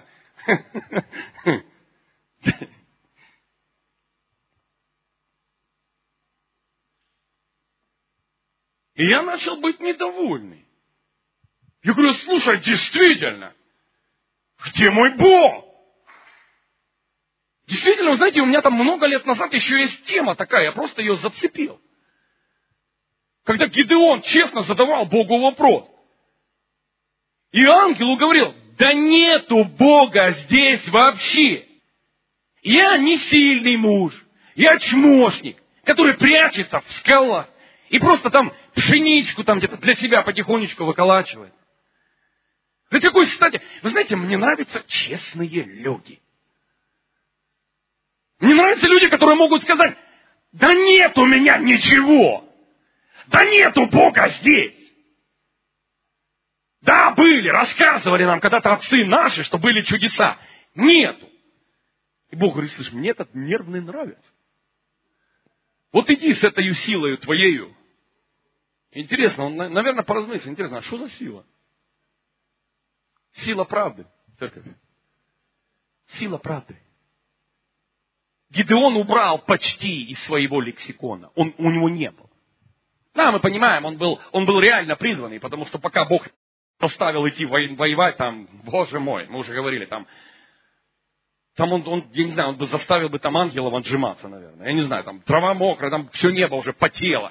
И я начал быть недовольный. Я говорю, слушай, действительно, где мой Бог? Действительно, вы знаете, у меня там много лет назад еще есть тема такая, я просто ее зацепил. Когда Гидеон честно задавал Богу вопрос. И ангелу говорил, да нету Бога здесь вообще. Я не сильный муж, я чмошник, который прячется в скалах и просто там пшеничку там где-то для себя потихонечку выколачивает. Вы какой, кстати, вы знаете, мне нравятся честные люди. Мне нравятся люди, которые могут сказать, Да нет у меня ничего. Да нету Бога здесь. Да, были, рассказывали нам когда-то отцы наши, что были чудеса. Нету. И Бог говорит, слышь, мне этот нервный нравится. Вот иди с этой силой твоею. Интересно, он, наверное, поразмыслит. Интересно, а что за сила? Сила правды, церковь. Сила правды. Гидеон убрал почти из своего лексикона. Он, у него не было. Да, мы понимаем, он был, он был реально призванный, потому что пока Бог оставил идти воевать, там, боже мой, мы уже говорили, там, там он, он, я не знаю, он бы заставил бы там ангелов отжиматься, наверное. Я не знаю, там трава мокрая, там все небо уже потело.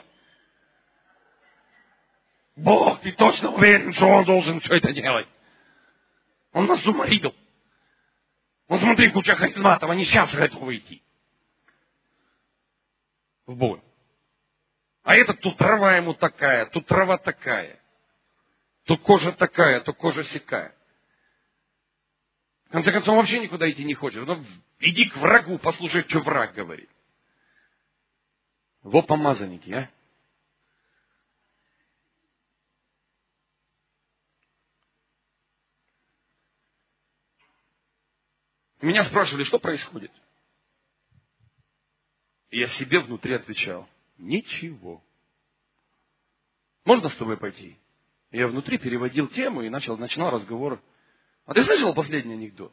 Бог, ты точно уверен, что он должен все это делать? Он нас уморил. Ну смотри, куча харизматов, они сейчас готовы идти в бой. А этот тут трава ему такая, тут трава такая. Тут кожа такая, тут кожа сякая. В конце концов, он вообще никуда идти не хочет. Ну, иди к врагу, послушай, что враг говорит. Во помазанники, а? Меня спрашивали, что происходит. И я себе внутри отвечал, ничего. Можно с тобой пойти? И я внутри переводил тему и начал, начинал разговор. А ты слышал последний анекдот?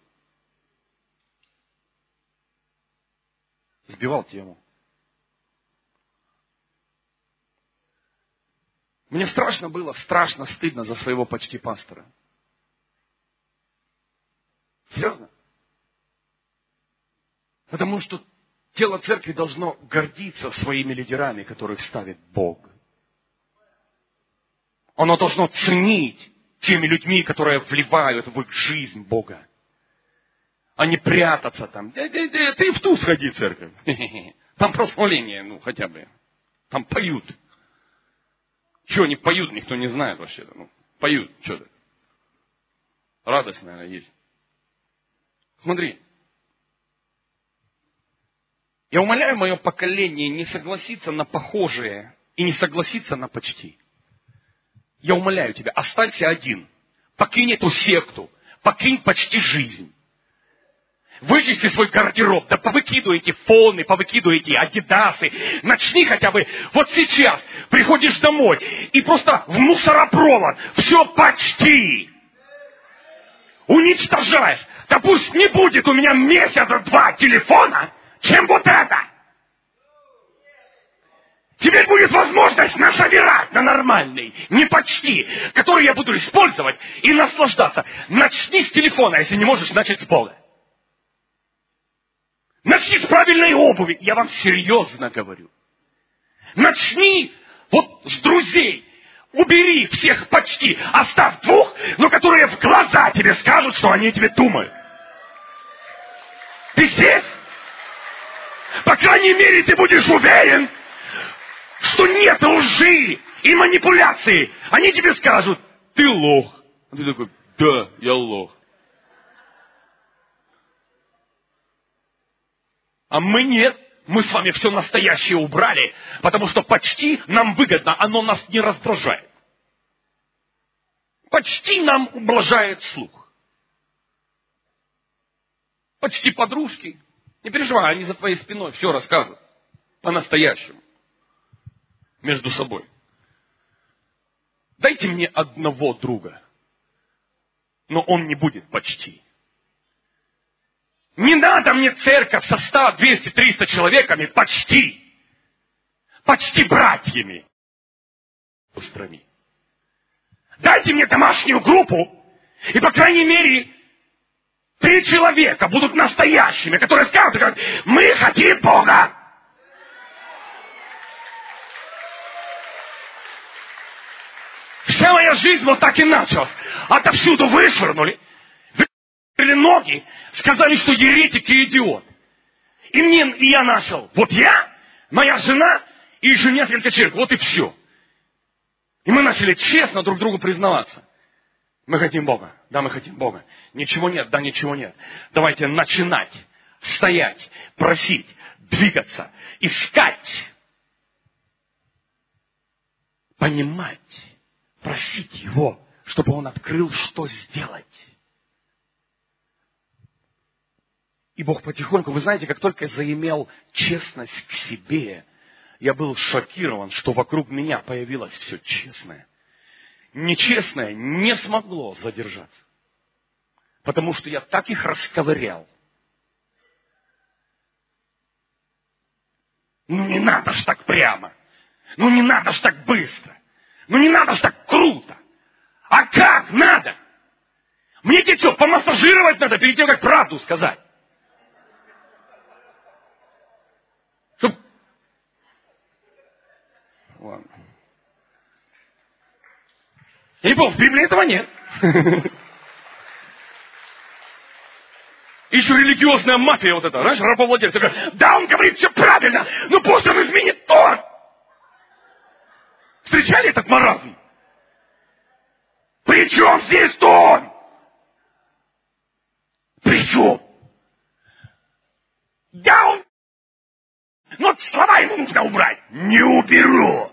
Сбивал тему. Мне страшно было, страшно стыдно за своего почти пастора. Серьезно? Потому что тело церкви должно гордиться своими лидерами, которых ставит Бог. Оно должно ценить теми людьми, которые вливают в их жизнь Бога. А не прятаться там. Ты в ту сходи, церковь. Там прославление, ну, хотя бы. Там поют. Чего они поют, никто не знает вообще. Ну, поют, что-то. Радость, наверное, есть. Смотри. Я умоляю мое поколение не согласиться на похожее и не согласиться на почти. Я умоляю тебя, останься один. Покинь эту секту. Покинь почти жизнь. Вычисти свой гардероб. Да повыкидывай эти фоны, повыкидывай эти адидасы. Начни хотя бы вот сейчас. Приходишь домой и просто в мусоропровод. Все почти. Уничтожаешь. Да пусть не будет у меня месяца-два телефона, чем вот это. Теперь будет возможность насобирать на нормальный, не почти, который я буду использовать и наслаждаться. Начни с телефона, если не можешь начать с Бога. Начни с правильной обуви. Я вам серьезно говорю. Начни вот с друзей. Убери всех почти. Оставь двух, но которые в глаза тебе скажут, что они тебе думают. Ты здесь? По крайней мере, ты будешь уверен, что нет лжи и манипуляции. Они тебе скажут, ты лох. А ты такой, да, я лох. А мы нет. Мы с вами все настоящее убрали, потому что почти нам выгодно, оно нас не раздражает. Почти нам ублажает слух. Почти подружки. Не переживай, они за твоей спиной все рассказывают. По-настоящему. Между собой. Дайте мне одного друга. Но он не будет почти. Не надо мне церковь со ста, двести, триста человеками почти. Почти братьями. Устрами. Дайте мне домашнюю группу. И по крайней мере три человека будут настоящими, которые скажут, как, мы хотим Бога. Вся моя жизнь вот так и началась. Отовсюду вышвырнули. Вышвырнули ноги. Сказали, что еретик и идиот. И мне, и я начал. Вот я, моя жена и еще несколько человек. Вот и все. И мы начали честно друг другу признаваться. Мы хотим Бога. Да, мы хотим Бога. Ничего нет, да, ничего нет. Давайте начинать, стоять, просить, двигаться, искать, понимать, просить Его, чтобы Он открыл, что сделать. И Бог потихоньку, вы знаете, как только я заимел честность к себе, я был шокирован, что вокруг меня появилось все честное. Нечестное не смогло задержаться. Потому что я так их расковырял. Ну не надо ж так прямо. Ну не надо ж так быстро. Ну не надо ж так круто. А как надо? Мне тебе что, помассажировать надо перед тем, как правду сказать? Чтоб... Ладно. Я не помню, в Библии этого нет. Еще религиозная мафия вот эта, знаешь, рабовладельцы говорят, да, он говорит все правильно, но пусть он изменит Тору. Встречали этот маразм? При чем здесь он? При чем? Да, он... Но слова ему нужно убрать. Не уберу.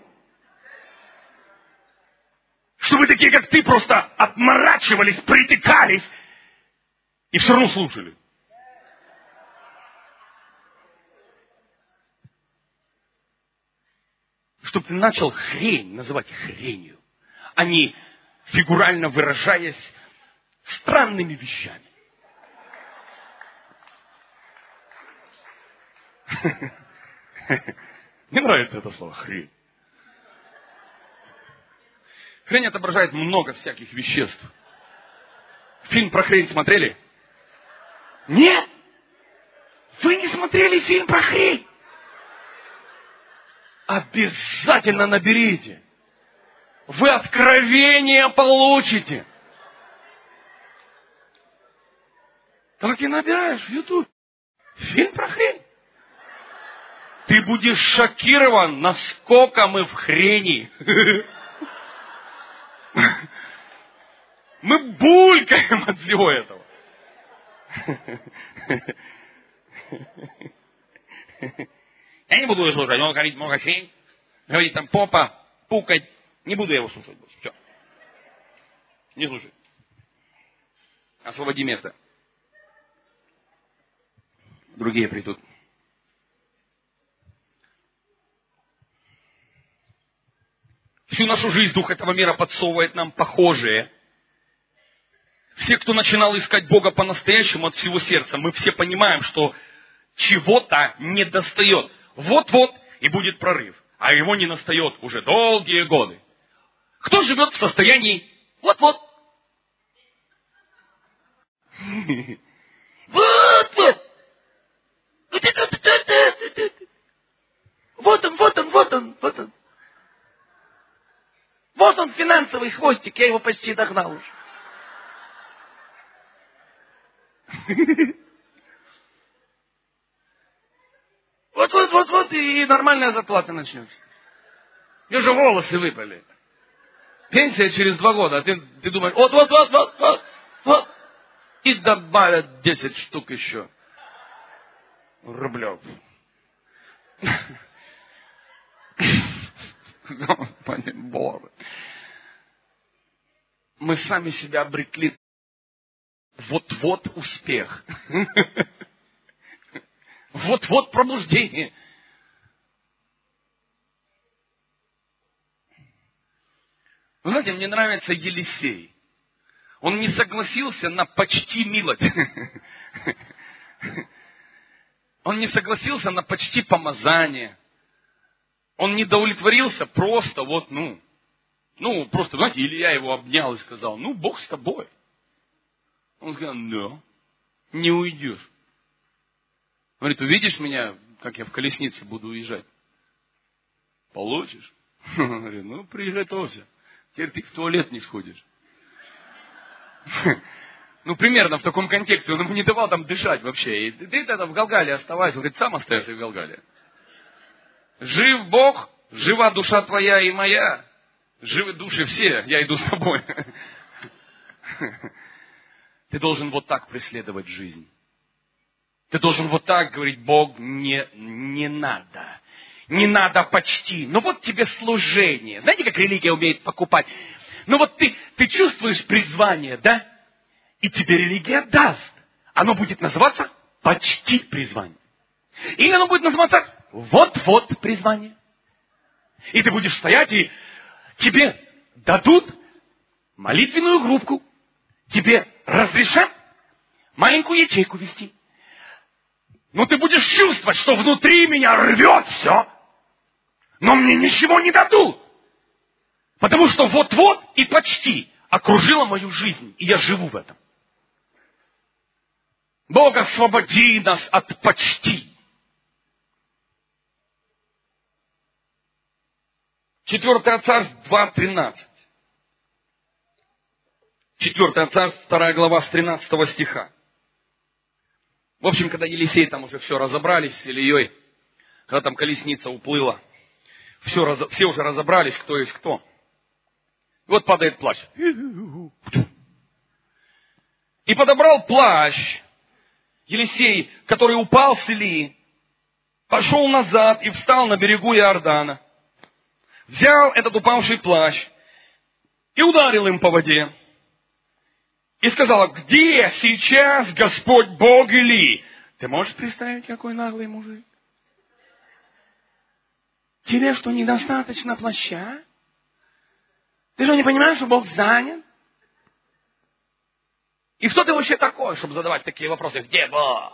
Чтобы такие, как ты, просто отморачивались, притыкались и все равно слушали. Чтобы ты начал хрень называть хренью, а не, фигурально выражаясь, странными вещами. Мне нравится это слово хрень. Хрень отображает много всяких веществ. Фильм про хрень смотрели? Нет? Вы не смотрели фильм про хрень? Обязательно наберите. Вы откровение получите. Так и набираешь в YouTube. Фильм про хрень. Ты будешь шокирован, насколько мы в хрени. Мы булькаем от всего этого. Я не буду его слушать. Он говорит много хрень. Говорит там попа, пукать. Не буду я его слушать больше. Все. Не слушай. Освободи место. Другие придут. Всю нашу жизнь дух этого мира подсовывает нам похожие. Все, кто начинал искать Бога по-настоящему от всего сердца, мы все понимаем, что чего-то не достает. Вот-вот и будет прорыв. А его не настает уже долгие годы. Кто живет в состоянии вот-вот? Вот-вот. Вот он, вот он, вот он, вот он. Вот он, финансовый хвостик, я его почти догнал уже. Вот, вот, вот, вот, и нормальная зарплата начнется. И уже волосы выпали. Пенсия через два года, а ты, ты думаешь, вот, вот, вот, вот, вот, вот. И добавят десять штук еще. Рублев. Господи Боже. Мы сами себя обрекли. Вот-вот успех. Вот-вот пробуждение. Вы знаете, мне нравится Елисей. Он не согласился на почти милость. Он не согласился на почти помазание. Он не удовлетворился просто вот, ну, ну, просто, знаете, Илья его обнял и сказал, ну, Бог с тобой. Он сказал, да, не уйдешь. Говорит, увидишь меня, как я в колеснице буду уезжать? Получишь? Говорит, ну, приготовься. Теперь ты в туалет не сходишь. Ну, примерно в таком контексте. Он ему не давал там дышать вообще. И ты тогда в Галгале оставайся. Он говорит, сам остаешься в Галгале. Жив Бог, жива душа твоя и моя. Живы души все, я иду с тобой. Ты должен вот так преследовать жизнь. Ты должен вот так говорить: Бог, не, не надо. Не надо почти. Ну вот тебе служение. Знаете, как религия умеет покупать? Ну вот ты, ты чувствуешь призвание, да? И тебе религия даст. Оно будет называться почти призвание. Или оно будет называться вот-вот призвание. И ты будешь стоять, и тебе дадут молитвенную группку. Тебе разрешат маленькую ячейку вести. Но ты будешь чувствовать, что внутри меня рвет все. Но мне ничего не дадут. Потому что вот-вот и почти окружила мою жизнь. И я живу в этом. Бог, освободи нас от почти. Четвертое Царств два тринадцать. Четвертое Царств, вторая глава, с тринадцатого стиха. В общем, когда Елисей там уже все разобрались с Ильей, когда там колесница уплыла, все, все уже разобрались, кто есть кто. И вот падает плащ. И подобрал плащ Елисей, который упал с Илии, пошел назад и встал на берегу Иордана. Взял этот упавший плащ и ударил им по воде. И сказала: где сейчас Господь Бог Илии? Ты можешь представить, какой наглый мужик? Тебе что, недостаточно плаща? Ты что, не понимаешь, что Бог занят? И кто ты вообще такой, чтобы задавать такие вопросы? Где Бог?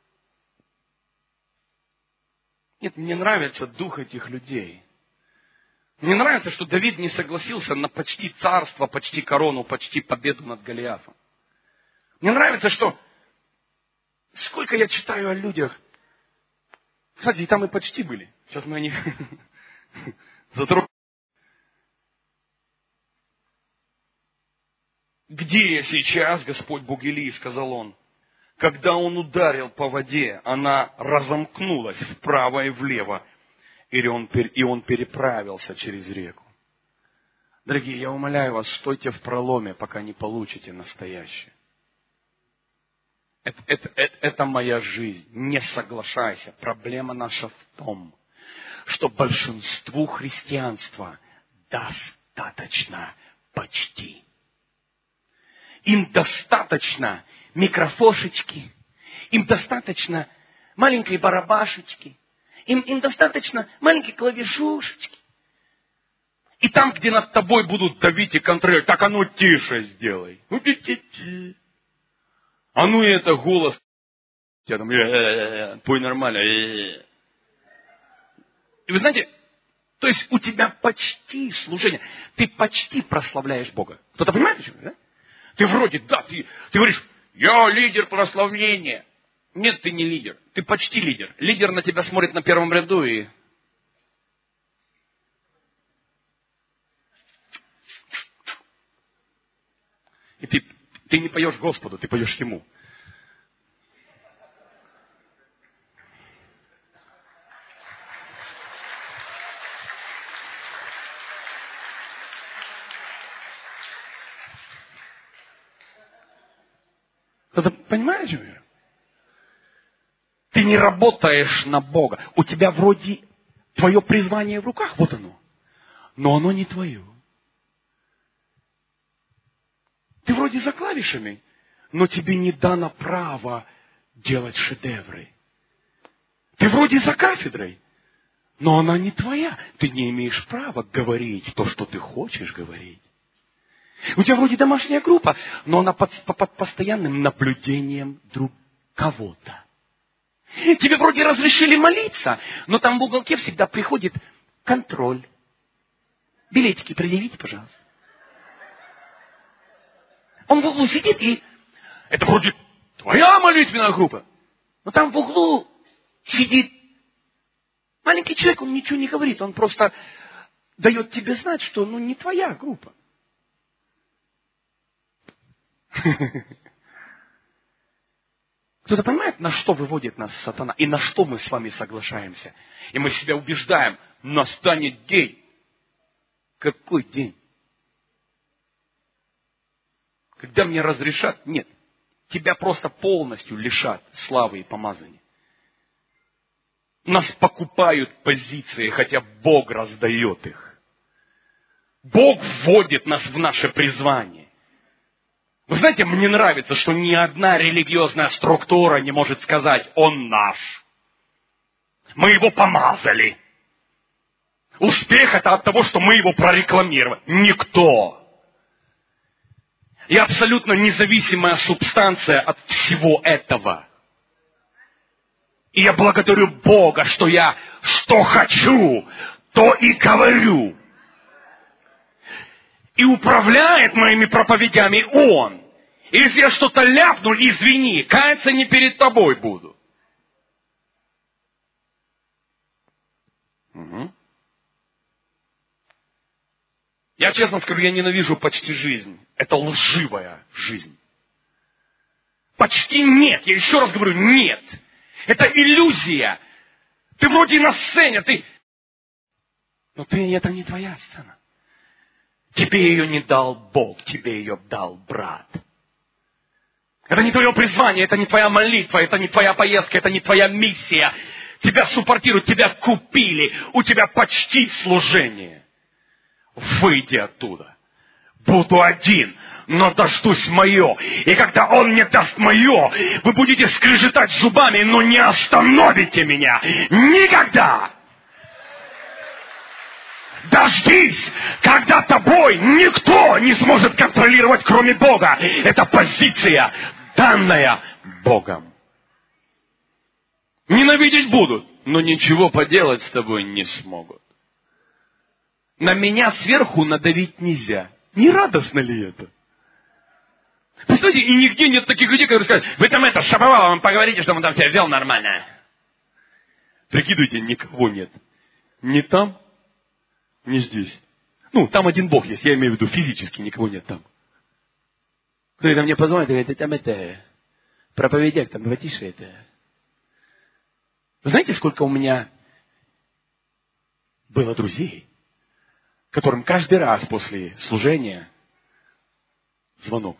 Нет, мне нравится дух этих людей. Мне нравится, что Давид не согласился на почти царство, почти корону, почти победу над Голиафом. Мне нравится, что сколько я читаю о людях. Кстати, и там и почти были. Сейчас мы о них затронули. Где сейчас Господь Бог Илии, сказал он. Когда он ударил по воде, она разомкнулась вправо и влево. И он, и он переправился через реку. Дорогие, я умоляю вас, стойте в проломе, пока не получите настоящее. Это, это, это, это моя жизнь. Не соглашайся. Проблема наша в том, что большинству христианства достаточно почти. Им достаточно микрофошечки, им достаточно маленькой барабашечки, им, им достаточно маленькой клавишушечки. И там, где над тобой будут давить и контролировать, так а ну тише сделай. Ну, ти-ти-ти. А ну и это голос. Я там, э-э-э, пой нормально. Э-э-э. И вы знаете, то есть у тебя почти служение. Ты почти прославляешь Бога. Кто-то понимает, почему, да? Ты вроде, да, ты, ты говоришь, я лидер прославления. Нет, ты не лидер. Ты почти лидер. Лидер на тебя смотрит на первом ряду и... И ты, ты не поешь Господу, ты поешь Ему. Кто-то понимает, что я? Ты не работаешь на Бога. У тебя вроде твое призвание в руках, вот оно. Но оно не твое. Ты вроде за клавишами, но тебе не дано право делать шедевры. Ты вроде за кафедрой, но она не твоя. Ты не имеешь права говорить то, что ты хочешь говорить. У тебя вроде домашняя группа, но она под, под постоянным наблюдением друг кого-то. Тебе вроде разрешили молиться, но там в уголке всегда приходит контроль. Билетики предъявите, пожалуйста. Он в углу сидит, и это вроде твоя молитвенная группа. Но там в углу сидит маленький человек, он ничего не говорит, он просто дает тебе знать, что ну не твоя группа. Кто-то понимает, на что выводит нас сатана, и на что мы с вами соглашаемся. И мы себя убеждаем, настанет день. Какой день? Когда мне разрешат? Нет. тебя просто полностью лишат славы и помазания. Нас покупают позиции, хотя Бог раздает их. Бог вводит нас в наше призвание. Вы знаете, мне нравится, что ни одна религиозная структура не может сказать: он наш. Мы его помазали. Успех это от того, что мы его прорекламировали. Никто. И абсолютно независимая субстанция от всего этого. И я благодарю Бога, что я что хочу, то и говорю. И управляет моими проповедями Он. И если я что-то ляпну, извини, каяться не перед тобой буду. Угу. Я честно скажу, я ненавижу почти жизнь. Это лживая жизнь. Почти нет. Я еще раз говорю, нет. Это иллюзия. Ты вроде на сцене, ты... Но ты, это не твоя сцена. Тебе ее не дал Бог, тебе ее дал брат. Это не твое призвание, это не твоя молитва, это не твоя поездка, это не твоя миссия. Тебя суппортируют, тебя купили, у тебя почти служение. Выйди оттуда. Буду один, но дождусь мое. И когда Он мне даст мое, вы будете скрежетать зубами, но не остановите меня. Никогда! Дождись, когда тобой никто не сможет контролировать, кроме Бога. Это позиция, данная Богом. Ненавидеть будут, но ничего поделать с тобой не смогут. На меня сверху надавить нельзя. Не радостно ли это? Представляете, и нигде нет таких людей, которые скажут: вы там это, Шаповалов, вам поговорите, что он там себя вел нормально. Прикидывайте, никого нет. Ни там, ни здесь. Ну, там один Бог есть, я имею в виду физически, никого нет там. Кто-то мне позвонит и говорит: ты там это, проповедяк, там, давай тише это. Вы знаете, сколько у меня было друзей, которым каждый раз после служения звонок,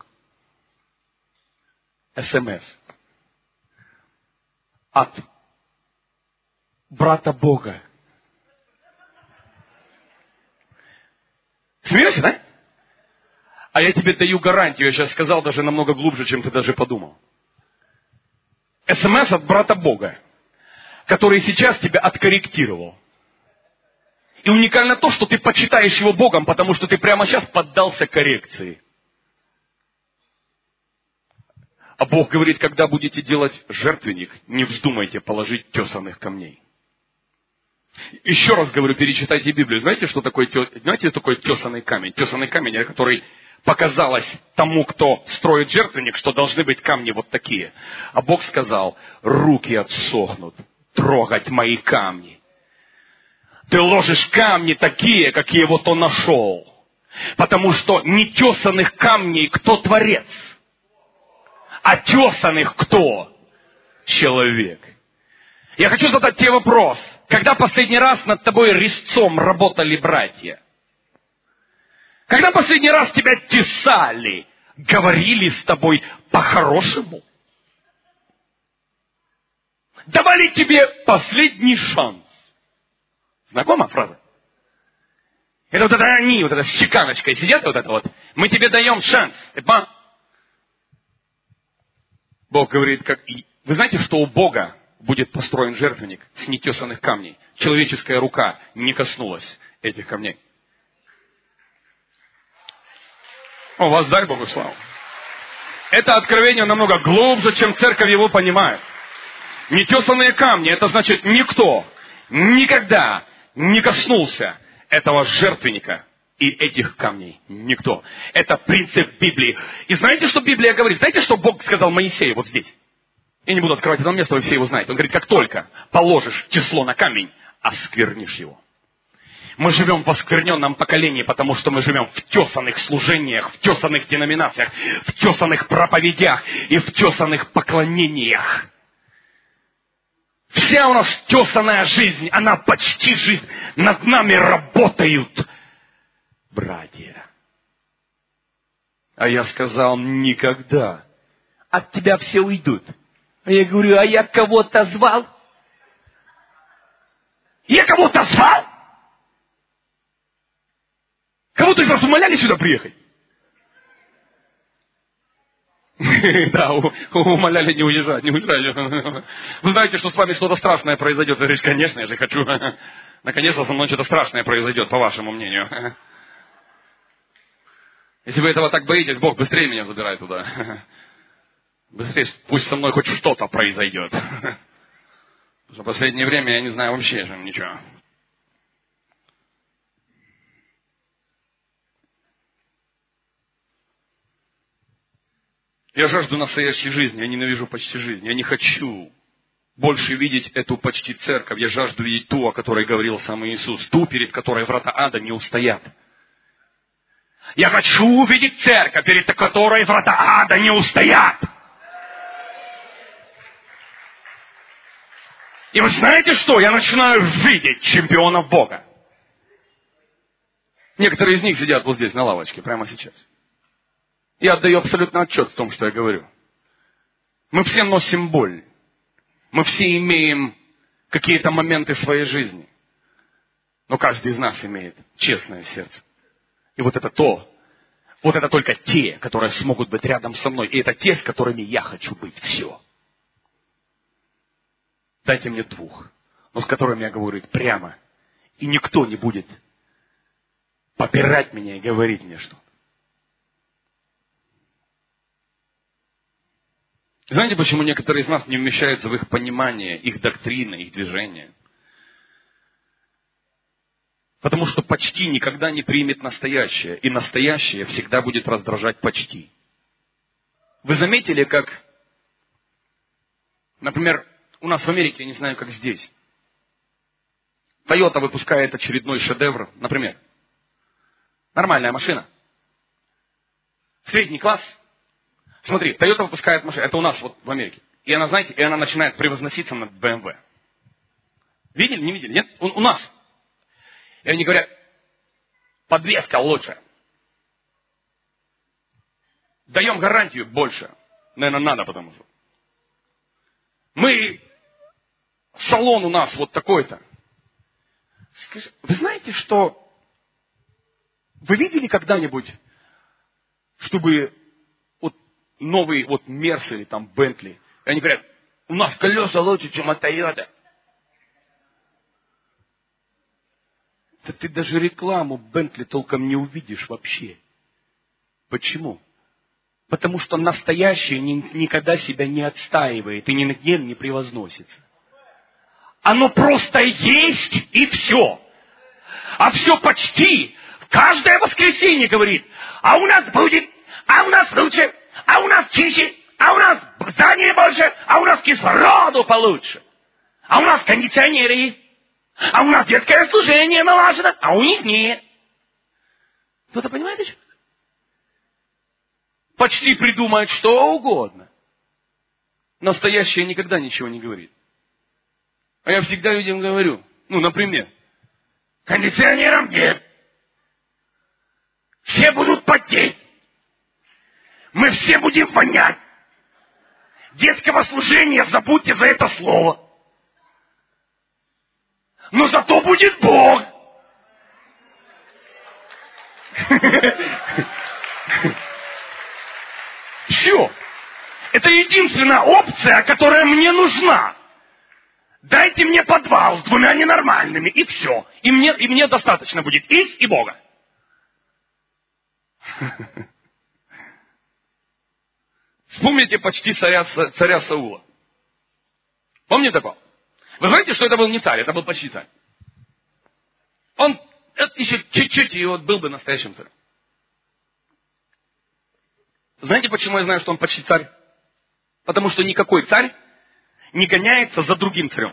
СМС от брата Бога. Смеешься, да? А я тебе даю гарантию, я сейчас сказал даже намного глубже, чем ты даже подумал. СМС от брата Бога, который сейчас тебя откорректировал. И уникально то, что ты почитаешь его Богом, потому что ты прямо сейчас поддался коррекции. А Бог говорит: когда будете делать жертвенник, не вздумайте положить тесаных камней. Еще раз говорю, перечитайте Библию. Знаете, что такое, знаете, такой тесаный камень? Тесаный камень, который показалось тому, кто строит жертвенник, что должны быть камни вот такие. А Бог сказал: руки отсохнут трогать мои камни. Ты ложишь камни такие, какие вот он нашел. Потому что не тесаных камней кто творец, а тесаных кто? Человек. Я хочу задать тебе вопрос. Когда последний раз над тобой резцом работали братья? Когда последний раз тебя тесали, говорили с тобой по-хорошему? Давали тебе последний шанс. Знакома фраза? Это вот это они, вот это с чеканочкой сидят, вот это вот. Мы тебе даем шанс. Эпа. Бог говорит, как... Вы знаете, что у Бога будет построен жертвенник с нетесанных камней? Человеческая рука не коснулась этих камней. О, воздай Богу славу. Это откровение намного глубже, чем церковь его понимает. Нетесанные камни, это значит, никто никогда не коснулся этого жертвенника и этих камней. Никто. Это принцип Библии. И знаете, что Библия говорит? Знаете, что Бог сказал Моисею вот здесь? Я не буду открывать это место, вы все его знаете. Он говорит: как только положишь число на камень, осквернишь его. Мы живем в оскверненном поколении, потому что мы живем в тесанных служениях, в тесанных деноминациях, в тесанных проповедях и в тесанных поклонениях. Вся у нас тесаная жизнь, она почти жизнь. Над нами работают братья. А я сказал: никогда. от тебя все уйдут. А я говорю, а я кого-то звал? Я кого-то звал? Кого-то из вас умоляли сюда приехать? Да, умоляли не уезжать, не уезжать. Вы знаете, что с вами что-то страшное произойдет. Ты говоришь, конечно, я же хочу. Наконец-то со мной что-то страшное произойдет, по вашему мнению. Если вы этого так боитесь, Бог быстрее меня забирает туда. Быстрее, пусть со мной хоть что-то произойдет. Потому что в последнее время я не знаю вообще ничего. Я жажду настоящей жизни, я ненавижу почти жизнь. Я не хочу больше видеть эту почти церковь. Я жажду видеть ту, о которой говорил сам Иисус. Ту, перед которой врата ада не устоят. Я хочу увидеть церковь, перед которой врата ада не устоят. И вы знаете что? Я начинаю видеть чемпионов Бога. Некоторые из них сидят вот здесь на лавочке, прямо сейчас. Я отдаю абсолютно отчет в том, что я говорю. Мы все носим боль. Мы все имеем какие-то моменты своей жизни. Но каждый из нас имеет честное сердце. И вот это то, вот это только те, которые смогут быть рядом со мной. И это те, с которыми я хочу быть. Все. Дайте мне двух, но с которыми я говорю прямо. И никто не будет попирать меня и говорить мне что-то. Знаете, почему некоторые из нас не вмещаются в их понимание, их доктрины, их движения? Потому что почти никогда не примет настоящее. И настоящее всегда будет раздражать почти. Вы заметили, как, например, у нас в Америке, я не знаю, как здесь, Toyota выпускает очередной шедевр, например, нормальная машина, средний класс. Смотри, Toyota выпускает машину, это у нас вот в Америке. И она, знаете, и она начинает превозноситься над бэ эм вэ. Видели, не видели? Нет? У, у нас. И они говорят, подвеска лучше. Даем гарантию больше. Наверное, надо, потому что. Мы, салон у нас вот такой-то. Скажи, вы знаете, что... Вы видели когда-нибудь, чтобы... новый вот Мерс или там Бентли. И они говорят, у нас колеса лучше, чем от Тойоты. Да ты даже рекламу Бентли толком не увидишь вообще. Почему? Потому что настоящее никогда себя не отстаивает и ни над ним не превозносится. Оно просто есть и все. А все почти. Каждое воскресенье говорит, а у нас будет, а у нас лучше. А у нас чище, а у нас здание больше, а у нас кислороду получше. А у нас кондиционеры есть. А у нас детское служение налажено, а у них нет. Кто-то понимает еще? Почти придумает что угодно. Настоящее никогда ничего не говорит. А я всегда людям говорю, ну, например, кондиционером нет. Все будут потеть. Мы все будем вонять. Детского служения забудьте за это слово. Но зато будет Бог. Все. Это единственная опция, которая мне нужна. Дайте мне подвал с двумя ненормальными, и все. И мне, и мне достаточно будет их и Бога. Вспомните почти царя, царя Саула. Помните такого? Вы знаете, что это был не царь, это был почти царь. Он еще чуть-чуть и вот был бы настоящим царем. Знаете, почему я знаю, что он почти царь? Потому что никакой царь не гоняется за другим царем.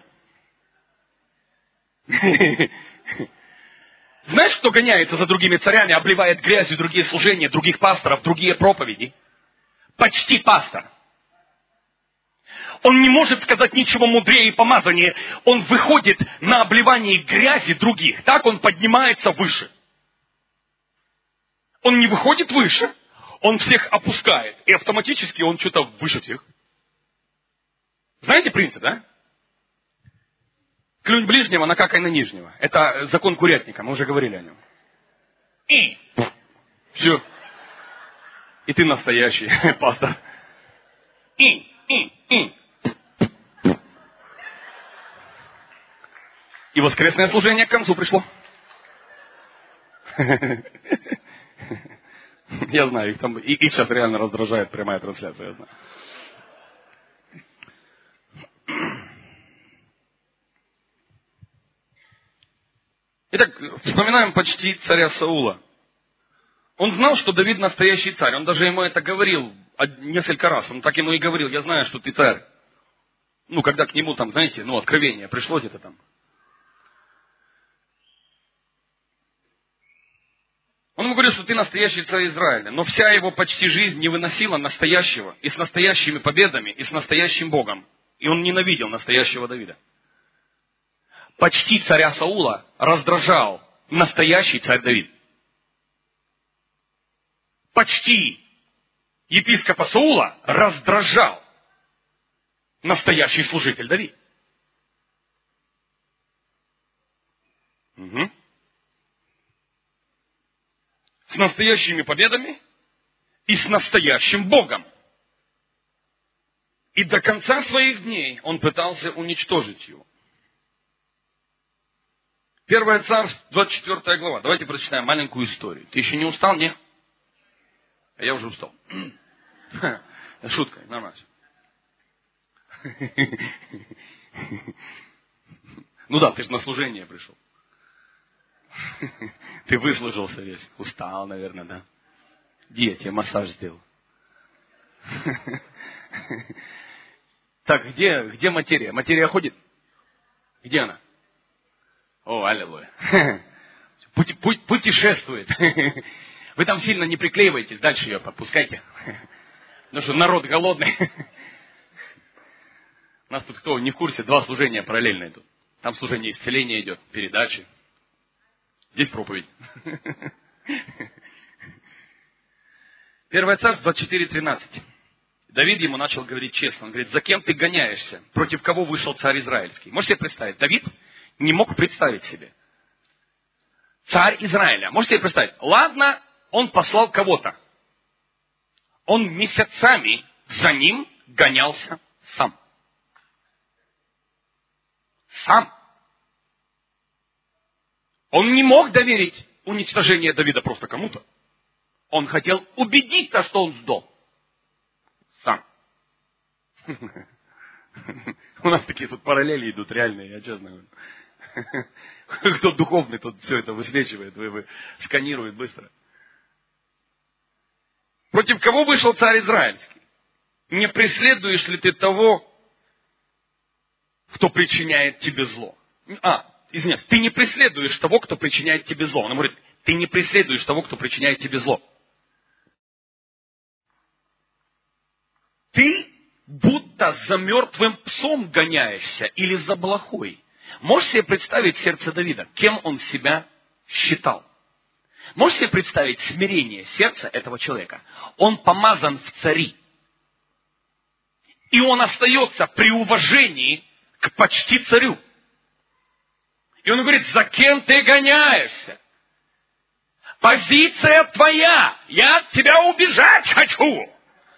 Знаешь, кто гоняется за другими царями, обливает грязью другие служения, других пасторов, другие проповеди? Почти пастор. Он не может сказать ничего мудрее и помазаннее. Он выходит на обливание грязи других. Так он поднимается выше. Он не выходит выше. он всех опускает, и автоматически он что-то выше всех. Знаете принцип, да? Клюнь ближнего, накакай на нижнего. Это закон курятника, мы уже говорили о нем. И все. И ты настоящий пастор. И, и, и. И воскресное служение к концу пришло. Я знаю, их там, их сейчас реально раздражает прямая трансляция, я знаю. Итак, вспоминаем почти царя Саула. Он знал, что Давид настоящий царь. Он даже ему это говорил несколько раз. Он так ему и говорил: я знаю, что ты царь. Ну, когда к нему там, знаете, ну, откровение пришло где-то там. Он ему говорил, что ты настоящий царь Израиля. Но вся его почти жизнь не выносила настоящего. И с настоящими победами, и с настоящим Богом. И он ненавидел настоящего Давида. Почти царя Саула раздражал настоящий царь Давид. Почти епископа Саула раздражал настоящий служитель Давид. Угу. С настоящими победами и с настоящим Богом. И до конца своих дней он пытался уничтожить его. Первое Царств, двадцать четвёртая глава. Давайте прочитаем маленькую историю. Ты еще не устал, нет? А я уже устал. Шутка, нормально. Ну да, ты же на служение пришел. Ты выслужился весь. Устал, наверное, да? Где я тебе массаж сделал? Так, где, где материя? Материя ходит? Где она? О, аллилуйя. Пути, путь, путешествует. Вы там сильно не приклеиваетесь, дальше ее попускайте. Потому что народ голодный. У нас тут кто не в курсе, два служения параллельно идут. Там служение исцеления идет, передачи. Здесь проповедь. Первое Царство двадцать четыре тринадцать. Давид ему начал говорить честно. Он говорит: за кем ты гоняешься? Против кого вышел царь израильский? Можете себе представить? Давид не мог представить себе. Царь Израиля. Можете себе представить? Ладно, он послал кого-то. Он месяцами за ним гонялся сам. Сам. Он не мог доверить уничтожение Давида просто кому-то. Он хотел убедить то, что он сдох. Сам. У нас такие тут параллели идут реальные, я честно говорю. Кто духовный, тот все это высвечивает, вы, вы, сканирует быстро. Против кого вышел царь израильский? Не преследуешь ли ты того, кто причиняет тебе зло? А, извиняюсь, ты не преследуешь того, кто причиняет тебе зло. Он говорит: ты не преследуешь того, кто причиняет тебе зло. Ты будто за мертвым псом гоняешься или за блохой. Можешь себе представить сердце Давида? Кем он себя считал? Можешь себе представить смирение сердца этого человека? Он помазан в цари. И он остается при уважении к почти царю. И он говорит: за кем ты гоняешься? Позиция твоя. Я от тебя убежать хочу.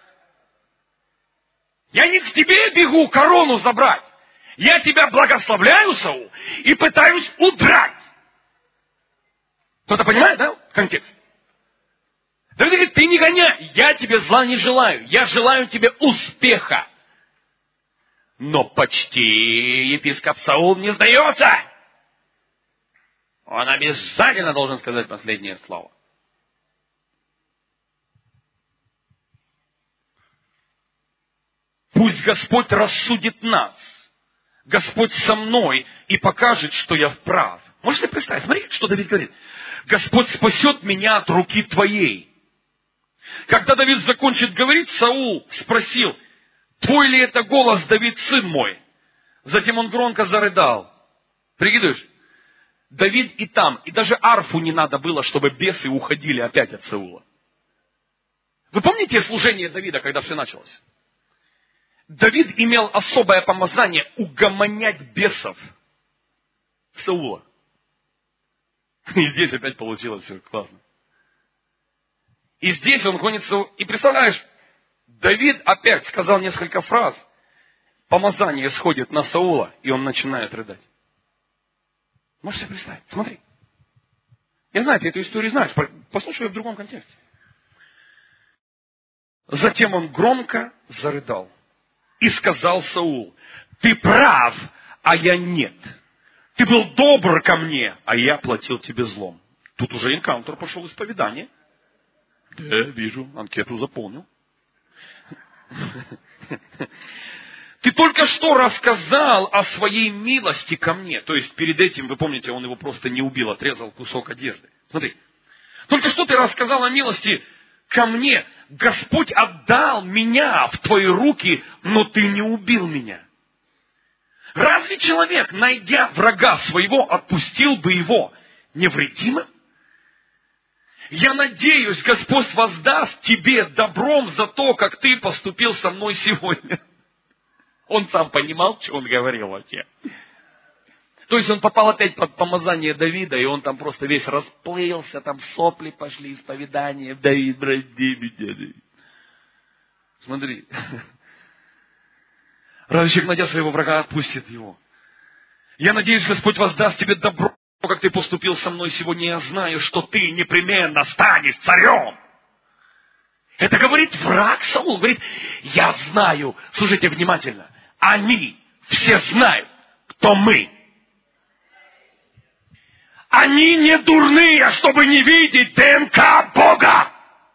Я не к тебе бегу корону забрать. Я тебя благословляю, Саул, и пытаюсь удрать. Кто-то понимает, да, контекст? Давид говорит: ты не гоняй, я тебе зла не желаю. Я желаю тебе успеха. Но почти епископ Саул не сдается. Он обязательно должен сказать последнее слово. Пусть Господь рассудит нас. Господь со мной и покажет, что я вправ. Можете представить? Смотрите, что Давид говорит. Господь спасет меня от руки твоей. Когда Давид закончит говорить, Саул спросил: твой ли это голос, Давид, сын мой? Затем он громко зарыдал. Прикидываешь? Давид и там, и даже арфу не надо было, чтобы бесы уходили опять от Саула. Вы помните служение Давида, когда все началось? Давид имел особое помазание угомонять бесов Саула. И здесь опять получилось все классно. И здесь он гонится, и представляешь, Давид опять сказал несколько фраз, помазание сходит на Саула, и он начинает рыдать. Можешь себе представить? Смотри. Я знаю, ты эту историю знаешь, послушай ее в другом контексте. Затем он громко зарыдал и сказал Саул: ты прав, а я нет. Ты был добр ко мне, а я платил тебе злом. Тут уже энкаунтер пошел, исповедание. Да, вижу, анкету заполнил. Ты только что рассказал о своей милости ко мне. То есть перед этим, вы помните, он его просто не убил, отрезал кусок одежды. Смотри. Только что ты рассказал о милости ко мне. Господь отдал меня в твои руки, но ты не убил меня. Разве человек, найдя врага своего, отпустил бы его невредимым? Я надеюсь, Господь воздаст тебе добром за то, как ты поступил со мной сегодня. Он сам понимал, что он говорил вообще. То есть он попал опять под помазание Давида, и он там просто весь расплылся, там сопли пошли, исповедание. Давид, прости меня, Давид. Смотри. Разве человек, найдя своего врага, отпустит его? Я надеюсь, Господь воздаст тебе добро, как ты поступил со мной сегодня. Я знаю, что ты непременно станешь царем. Это говорит враг Саул. Говорит, я знаю. Слушайте внимательно. Они все знают, кто мы. Они не дурные, чтобы не видеть ДНК Бога.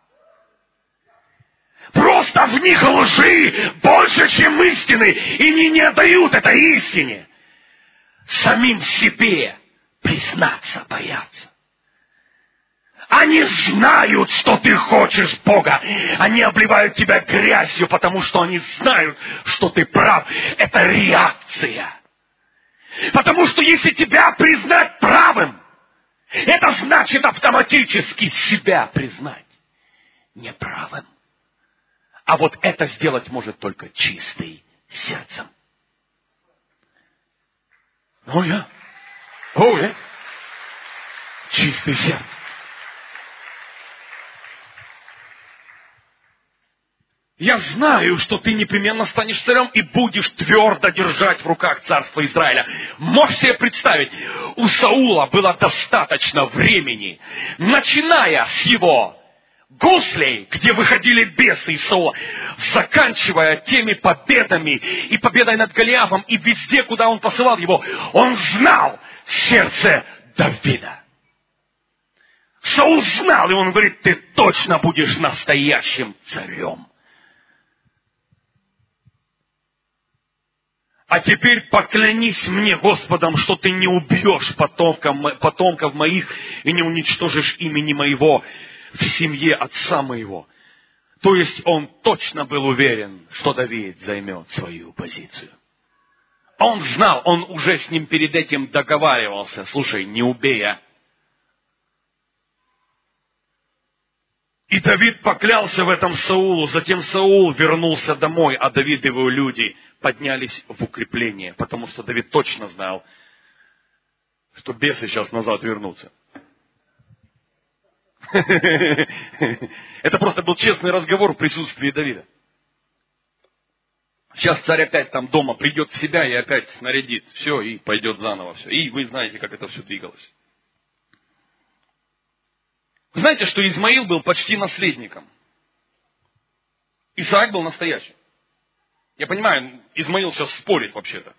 Просто в них лжи больше, чем истины, и они не отдают этой истине. Самим себе признаться боятся. Они знают, что ты хочешь Бога. Они обливают тебя грязью, потому что они знают, что ты прав. Это реакция. Потому что если тебя признать правым, это значит автоматически себя признать неправым. А вот это сделать может только чистый сердцем. О, я. О, я. Чистый сердце. Я знаю, что ты непременно станешь царем и будешь твердо держать в руках царство Израиля. Можешь себе представить, у Саула было достаточно времени, начиная с его гуслей, где выходили бесы из Саула, заканчивая теми победами и победой над Голиафом, и везде, куда он посылал его, он знал сердце Давида. Саул знал, и он говорит, ты точно будешь настоящим царем. А теперь поклянись мне, Господом, что ты не убьешь потомков, потомков моих и не уничтожишь имени моего в семье отца моего. То есть он точно был уверен, что Давид займет свою позицию. Он знал, он уже с ним перед этим договаривался. Слушай, не убей, а. И Давид поклялся в этом Саулу. Затем Саул вернулся домой, а Давид и его люди поднялись в укрепление. Потому что Давид точно знал, что бесы сейчас назад вернутся. Это просто был честный разговор в присутствии Давида. Сейчас царь опять там дома придет в себя и опять снарядит. Все, и пойдет заново все. И вы знаете, как это все двигалось. Знаете, что Измаил был почти наследником? Исаак был настоящим. Я понимаю, Измаил сейчас спорит вообще-то.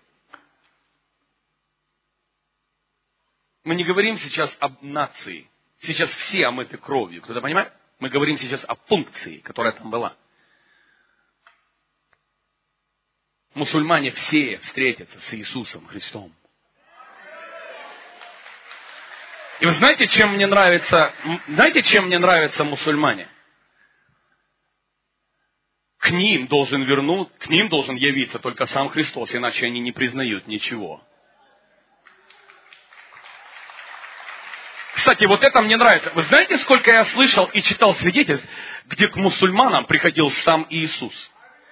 Мы не говорим сейчас об нации. Сейчас все омыты кровью. Кто-то понимает? Мы говорим сейчас о функции, которая там была. Мусульмане все встретятся с Иисусом Христом. И вы знаете, чем мне нравится, знаете, чем мне нравятся мусульмане? К ним должен вернуть, к ним должен явиться только сам Христос, иначе они не признают ничего. К Кстати, вот это мне нравится. Вы знаете, сколько я слышал и читал свидетельств, где к мусульманам приходил сам Иисус?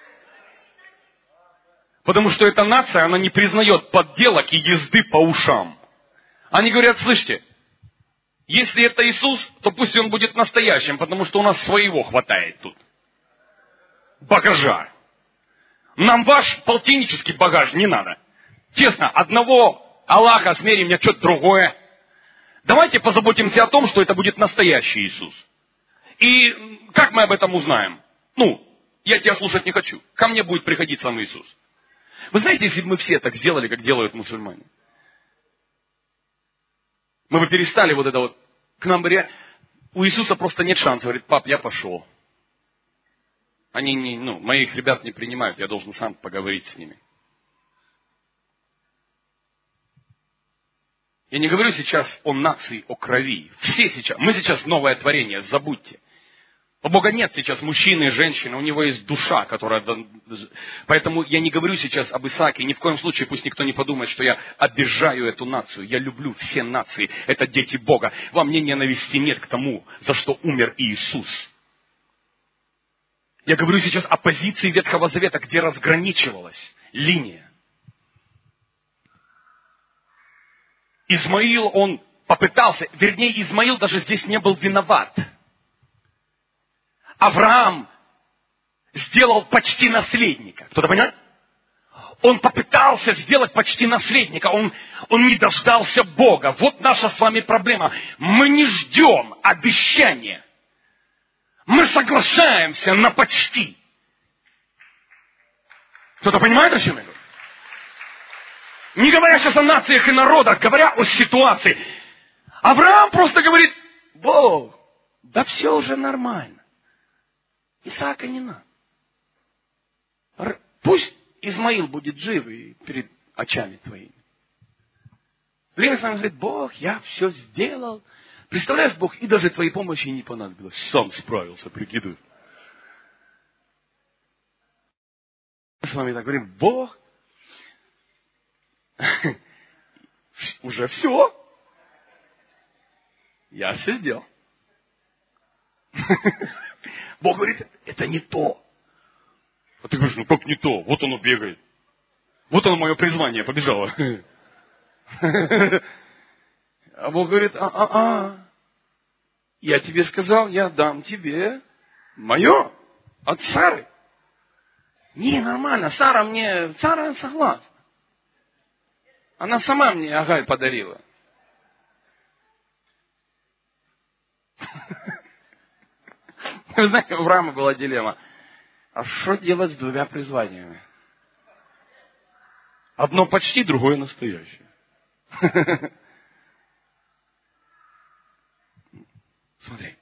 Потому что эта нация, она не признает подделок и езды по ушам. Они говорят, слышите, если это Иисус, то пусть он будет настоящим, потому что у нас своего хватает тут. Багажа. Нам ваш полтиннический багаж не надо. Честно, одного Аллаха смерим, мне что-то другое. Давайте позаботимся о том, что это будет настоящий Иисус. И как мы об этом узнаем? Ну, я тебя слушать не хочу. Ко мне будет приходить сам Иисус. Вы знаете, если бы мы все так сделали, как делают мусульмане, мы бы перестали вот это вот, к нам бы ре... у Иисуса просто нет шанса, говорит, пап, я пошел. Они не, ну, моих ребят не принимают, я должен сам поговорить с ними. Я не говорю сейчас о нации, о крови. Все сейчас, мы сейчас новое творение, забудьте. У Бога нет сейчас мужчины и женщины, у него есть душа, которая... Поэтому я не говорю сейчас об Исааке, ни в коем случае пусть никто не подумает, что я обижаю эту нацию. Я люблю все нации, это дети Бога. Во мне ненависти нет к тому, за что умер Иисус. Я говорю сейчас о позиции Ветхого Завета, где разграничивалась линия. Измаил, он попытался, вернее, Измаил даже здесь не был виноват. Авраам сделал почти наследника. Кто-то понимает? Он попытался сделать почти наследника. Он, он не дождался Бога. Вот наша с вами проблема. Мы не ждем обещания. Мы соглашаемся на почти. Кто-то понимает, о чем я говорю? Не говоря сейчас о нациях и народах, говоря о ситуации. Авраам просто говорит, Бог, да все уже нормально. Исаака не надо. Пусть Измаил будет жив и перед очами твоими. Время с нами говорит, Бог, я все сделал. Представляешь, Бог, и даже твоей помощи не понадобилось. Сам справился, прикидывай. Мы с вами так говорим, Бог, уже все. Я все сделал. Бог говорит, это не то. А ты говоришь, ну как не то? Вот оно бегает. Вот оно мое призвание, побежало. А Бог говорит, а-а-а. Я тебе сказал, я дам тебе мое от Сары. Не, нормально, Сара мне, Сара согласна. Она сама мне Агаль подарила. Вы знаете, у Авраама была дилемма. А что делать с двумя призваниями? Одно почти, другое настоящее. Смотри.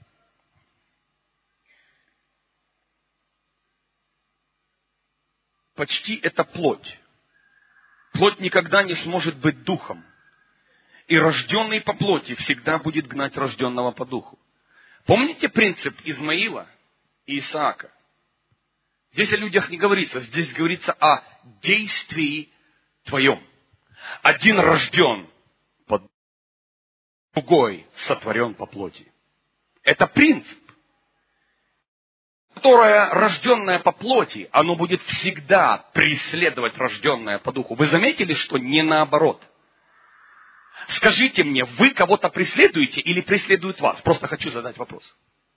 Почти это плоть. Плоть никогда не сможет быть духом. И рожденный по плоти всегда будет гнать рожденного по духу. Помните принцип Измаила и Исаака? Здесь о людях не говорится. Здесь говорится о действии твоем. Один рожден по духу, другой сотворен по плоти. Это принцип. Которое рожденное по плоти, оно будет всегда преследовать рожденное по духу. Вы заметили, что не наоборот? Скажите мне, вы кого-то преследуете или преследуют вас? Просто хочу задать вопрос.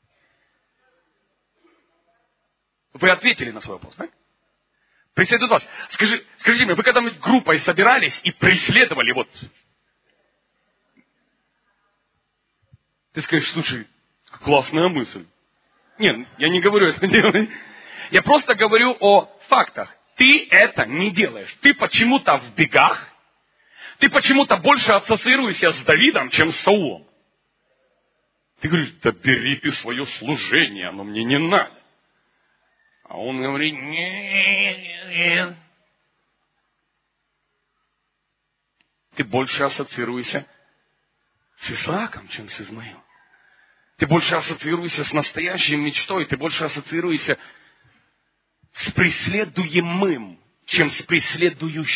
Вы ответили на свой вопрос, да? Преследуют вас. Скажи, скажите мне, вы когда-нибудь группой собирались и преследовали вот... Ты скажешь, слушай, классная мысль. Нет, я не говорю это делать. Я просто говорю о фактах. Ты это не делаешь. Ты почему-то в бегах. Ты почему-то больше ассоциируешься с Давидом, чем с Саулом. Ты говоришь, да бери ты свое служение, оно мне не надо. А он говорит, нет. Ты больше ассоциируешься с Исааком, чем с Измаилом. Ты больше ассоциируешься с настоящей мечтой, ты больше ассоциируешься с преследуемым, чем с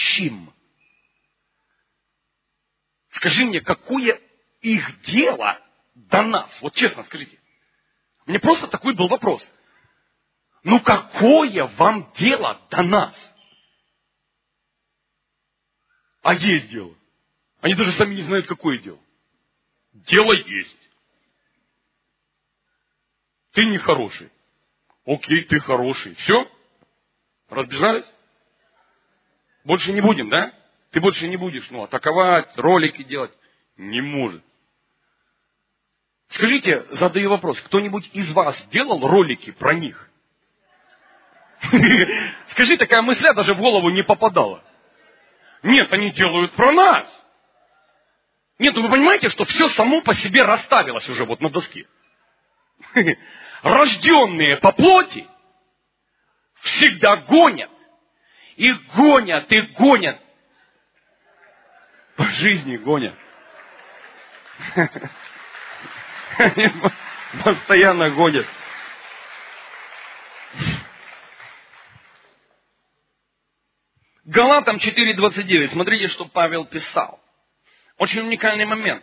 преследующим. Скажи мне, какое их дело до нас? Вот честно скажите. Мне просто такой был вопрос. Ну какое вам дело до нас? А есть дело. Они даже сами не знают, какое дело. Дело есть. Ты нехороший. Окей, ты хороший. Все? Разбежались? Больше не будем, да? Ты больше не будешь, ну, атаковать, ролики делать. Не может. Скажите, задаю вопрос, кто-нибудь из вас делал ролики про них? Скажи, такая мысля даже в голову не попадала. Нет, они делают про нас. Нет, ну вы понимаете, что все само по себе расставилось уже вот на доске. Рожденные по плоти всегда гонят. И гонят, и гонят. По жизни гонят. Они постоянно гонят. Галатам четыре двадцать девять. Смотрите, что Павел писал. Очень уникальный момент.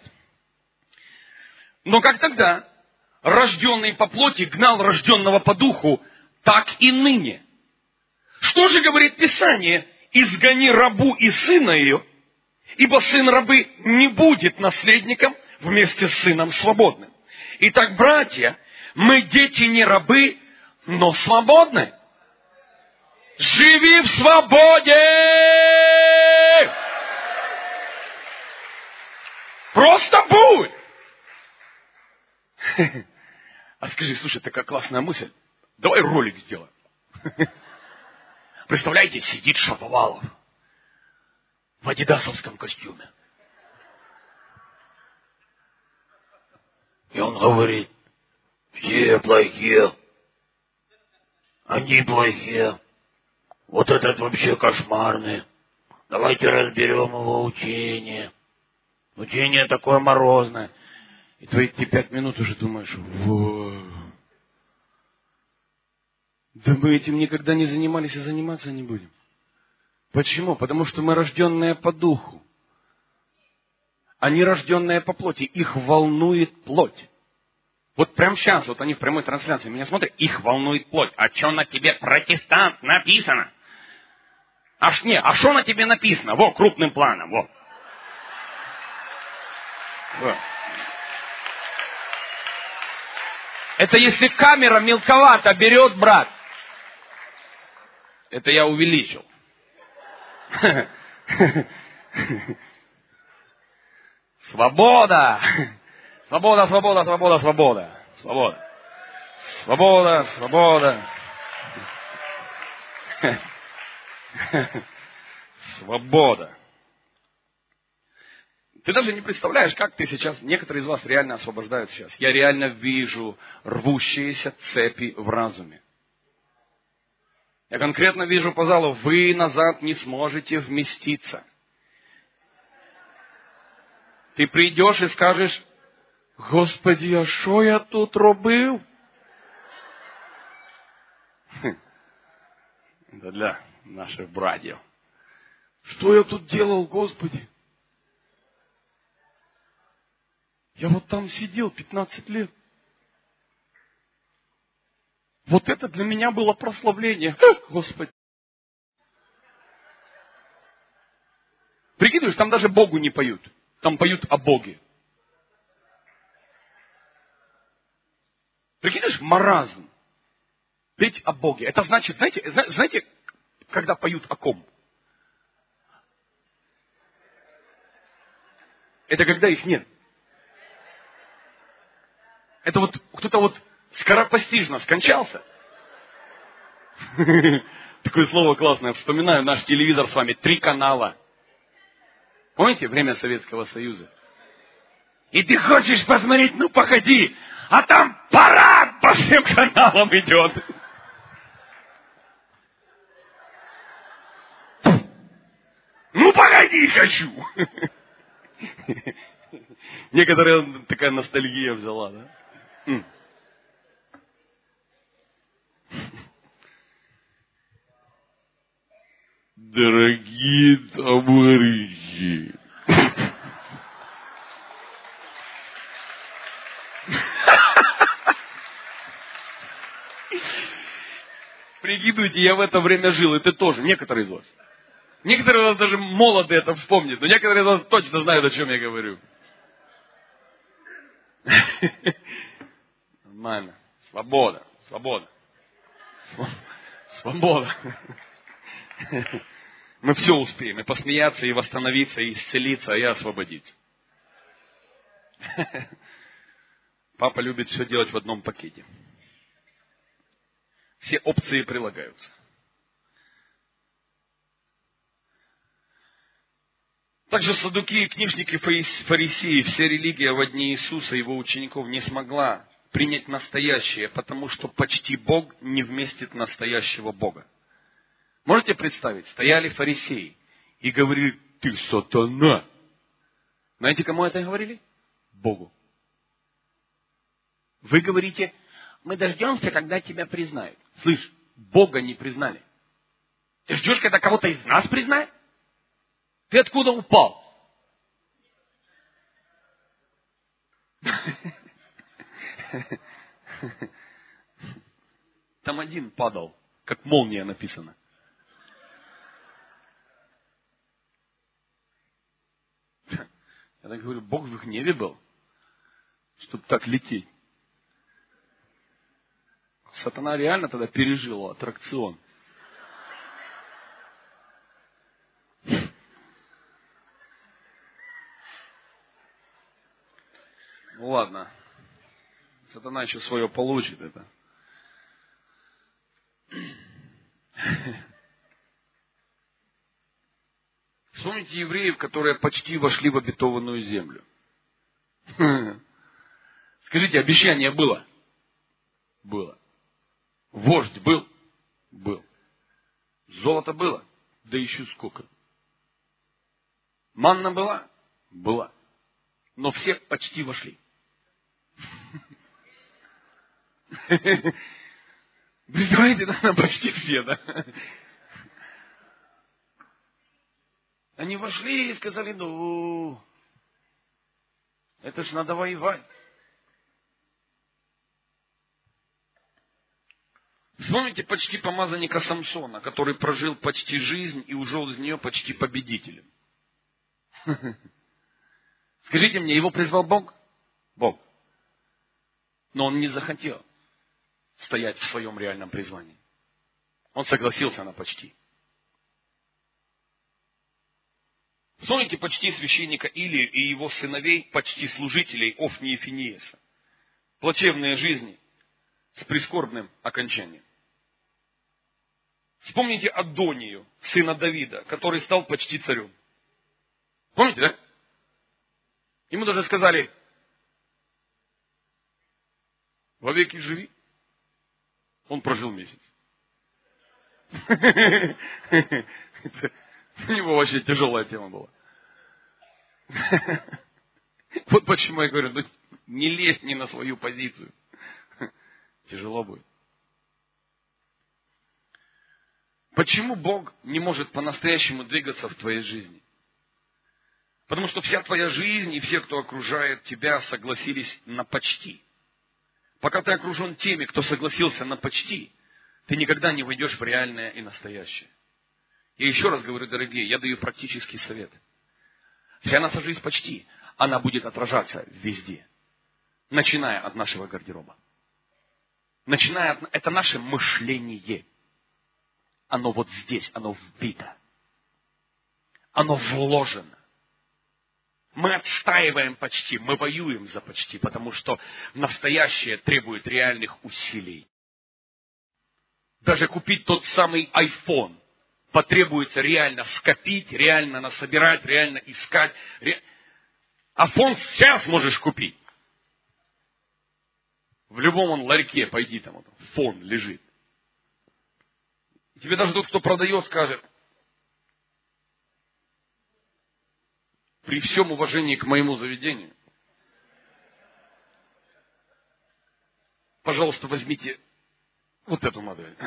Но как тогда рожденный по плоти гнал рожденного по духу, так и ныне. Что же говорит Писание? Изгони рабу и сына ее, ибо сын рабы не будет наследником вместе с сыном свободным. Итак, братья, мы дети не рабы, но свободны. Живи в свободе! Просто будь! А скажи, слушай, такая классная мысль. Давай ролик сделаем. Представляете, сидит Шаповалов в адидасовском костюме. И он говорит, все плохие, они плохие, вот этот вообще кошмарный. Давайте разберем его учение. Учение такое морозное. И твои ты пять минут уже думаешь, во. Да мы этим никогда не занимались и заниматься не будем. Почему? Потому что мы рожденные по духу. Они рожденные по плоти. Их волнует плоть. Вот прямо сейчас, вот они в прямой трансляции меня смотрят, их волнует плоть. А что на тебе, протестант, написано? Аж не, а что на тебе написано? Во, крупным планом, во. во. Это если камера мелковато берет, брат. Это я увеличил. Свобода! Свобода, свобода, свобода, свобода. Свобода. Свобода, свобода. Свобода. Ты даже не представляешь, как ты сейчас, некоторые из вас реально освобождают сейчас. Я реально вижу рвущиеся цепи в разуме. Я конкретно вижу по залу, вы назад не сможете вместиться. Ты придешь и скажешь, Господи, а що я тут робив? Это для наших братьев. Что я тут делал, Господи? Я вот там сидел пятнадцать лет. Вот это для меня было прославление. Господи. Прикидываешь, там даже Богу не поют. Там поют о Боге. Прикидываешь, маразм. Петь о Боге. Это значит, знаете, знаете, когда поют о ком? Это когда их нет. Это вот кто-то вот скоропостижно скончался. Такое слово классное. Вспоминаю наш телевизор с вами. Три канала. Помните время Советского Союза? И ты хочешь посмотреть, ну погоди, а там парад по всем каналам идет. Ну погоди, хочу. Некоторая такая ностальгия взяла, да? Дорогие товарищи, прикидывайте, я в это время жил, и ты тоже, некоторые из вас. Некоторые из вас даже молоды это вспомнят, но некоторые из вас точно знают, о чем я говорю. Нормально. Свобода, свобода. Свобода. Мы все успеем, и посмеяться, и восстановиться, и исцелиться, и освободиться. Папа любит все делать в одном пакете. Все опции прилагаются. Также саддукеи, книжники, фарисеи, вся религия во дни Иисуса и его учеников не смогла принять настоящее, потому что почти Бог не вместит настоящего Бога. Можете представить, стояли фарисеи и говорили: ты сатана. Знаете, кому это говорили? Богу. Вы говорите: мы дождемся, когда тебя признают. Слышь, Бога не признали. Ты ждешь, когда кого-то из нас признает? Ты откуда упал? Там один падал, как молния написано. Я так говорю, Бог в их небе был, чтобы так лететь. Сатана реально тогда пережил аттракцион. Ну ладно. Сатана еще свое получит это. Вспомните евреев, которые почти вошли в обетованную землю. Скажите, обещание было? Было. Вождь был? Был. Золото было? Да еще сколько. Манна была? Была. Но все почти вошли. Представляете, да, почти все, да? Они вошли и сказали: ну, это ж надо воевать. Вспомните почти помазанника Самсона, который прожил почти жизнь и ушел из нее почти победителем. Скажите мне, его призвал Бог? Бог. Но он не захотел стоять в своем реальном призвании. Он согласился на почти. Вспомните почти священника Илию и его сыновей, почти служителей Офни и Финиеса. Плачевные жизни с прискорбным окончанием. Вспомните Адонию, сына Давида, который стал почти царем. Помните, да? Ему даже сказали: вовеки живи. Он прожил месяц. У него вообще тяжелая тема была. Вот почему я говорю, ну, не лезь ни на свою позицию. Тяжело будет. Почему Бог не может по-настоящему двигаться в твоей жизни? Потому что вся твоя жизнь и все, кто окружает тебя, согласились на почти. Пока ты окружен теми, кто согласился на почти, ты никогда не войдешь в реальное и настоящее. И еще раз говорю, дорогие, я даю практический совет. Вся наша жизнь почти, она будет отражаться везде. Начиная от нашего гардероба. Начиная от... Это наше мышление. Оно вот здесь, оно вбито. Оно вложено. Мы отстаиваем почти, мы воюем за почти, потому что настоящее требует реальных усилий. Даже купить тот самый айфон потребуется реально скопить, реально насобирать, реально искать. Ре... А фон сейчас можешь купить. В любом он ларьке пойди, там вот, фон лежит. Тебе даже тот, кто продает, скажет: при всем уважении к моему заведению, пожалуйста, возьмите вот эту модель.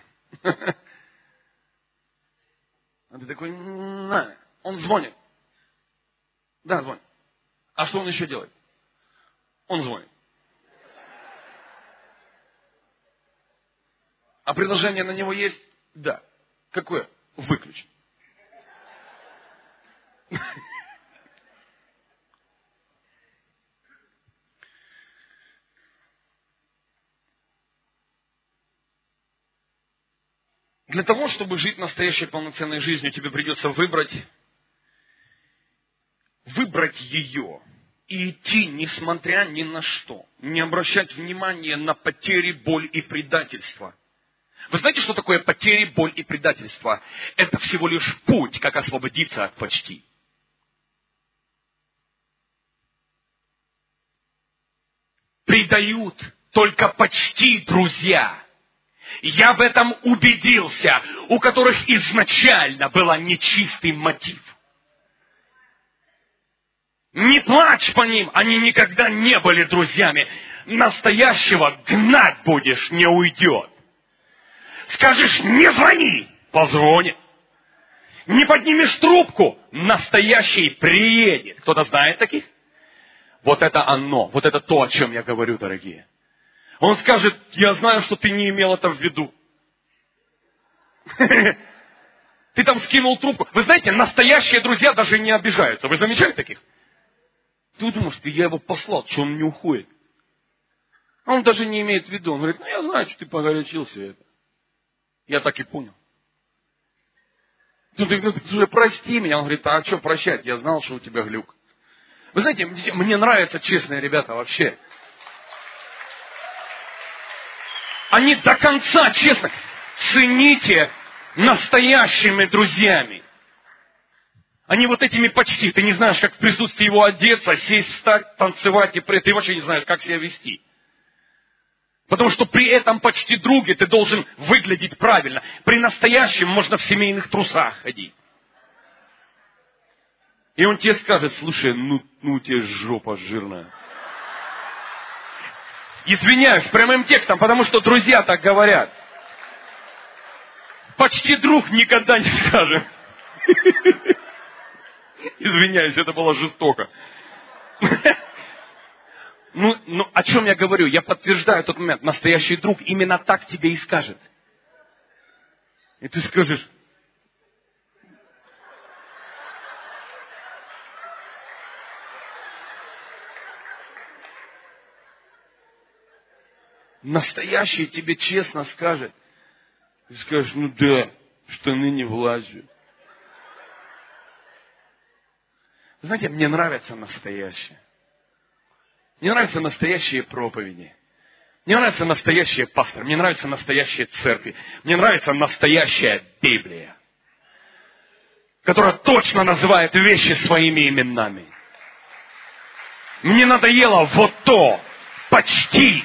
А ты такой: на. Он звонит. Да, звонит. А что он еще делает? Он звонит. А приложение на него есть? Да. Какое? Выключить. Для того, чтобы жить настоящей полноценной жизнью, тебе придется выбрать, выбрать ее и идти, несмотря ни на что, не обращать внимания на потери, боль и предательство. Вы знаете, что такое потери, боль и предательство? Это всего лишь путь, как освободиться от почти. Предают только почти друзья. Я в этом убедился, у которых изначально был нечистый мотив. Не плачь по ним, они никогда не были друзьями. Настоящего гнать будешь, не уйдет. Скажешь, не звони, позвонит. Не поднимешь трубку, настоящий приедет. Кто-то знает таких? Вот это оно, вот это то, о чем я говорю, дорогие. Он скажет, я знаю, что ты не имел это в виду. Ты там скинул трубку. Вы знаете, настоящие друзья даже не обижаются. Вы замечали таких? Ты думаешь, что я его послал, что он не уходит. Он даже не имеет в виду. Он говорит, ну я знаю, что ты погорячился. Это. Я так и понял. Ты говоришь, ну, прости меня. Он говорит, а что прощать? Я знал, что у тебя глюк. Вы знаете, мне нравятся честные ребята вообще. Они до конца, честно, цените настоящими друзьями. Они вот этими почти, ты не знаешь, как в присутствии его одеться, сесть, встать, танцевать, и при ты вообще не знаешь, как себя вести. Потому что при этом почти друге ты должен выглядеть правильно. При настоящем можно в семейных трусах ходить. И он тебе скажет, слушай, ну, ну у тебя жопа жирная. Извиняюсь, прямым текстом, потому что друзья так говорят. Почти друг никогда не скажет. Извиняюсь, это было жестоко. Ну, ну, о чем я говорю? Я подтверждаю тот момент. Настоящий друг именно так тебе и скажет. И ты скажешь, настоящий тебе честно скажет. Ты скажешь, ну да, штаны не влазят. Знаете, мне нравятся настоящие. Мне нравятся настоящие проповеди. Мне нравятся настоящие пасторы. Мне нравятся настоящие церкви. Мне нравится настоящая Библия, которая точно называет вещи своими именами. Мне надоело вот то, почти.